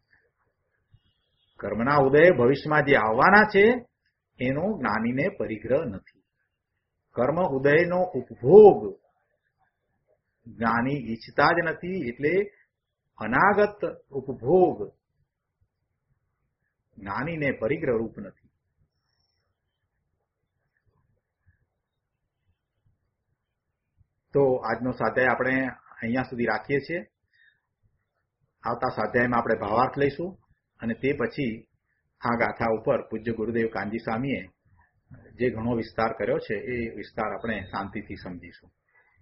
કર્મના ઉદય ભવિષ્યમાં જે આવવાના છે એનો જ્ઞાનીને પરિગ્રહ નથી. કર્મ ઉદયનો ઉપભોગ જ્ઞાની ઈચ્છતા જ નથી એટલે અનાગત ઉપભોગ જ્ઞાનીને પરિગ્રહ રૂપ નથી. તો આજનો સ્વાધ્યાય આપણે અહીંયા સુધી રાખીએ છીએ. આવતા સ્વાધ્યાયમાં આપણે ભાવાર્થ લઈશું અને તે પછી આ ગાથા ઉપર પૂજ્ય ગુરુદેવ કાનજી સ્વામીએ જે ઘણો વિસ્તાર કર્યો છે એ વિસ્તાર આપણે શાંતિથી સમજીશું.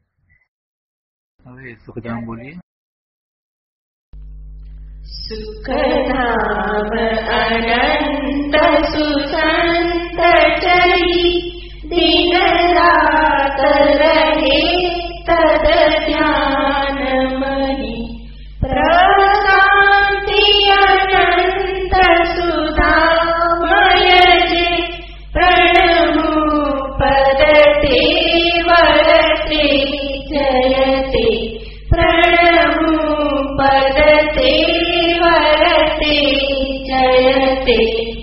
હવે સુખધામ બોલીએ. સુખધામ અનંત સુસંત ચરી દિન રાત રહે તદ ધ્યાન મહી પ્રશાંતિ અનંત સુધામય જે પ્રણમુ પદ તે વરતે જયતે પ્રણમુ પદ તે વરતે જયતે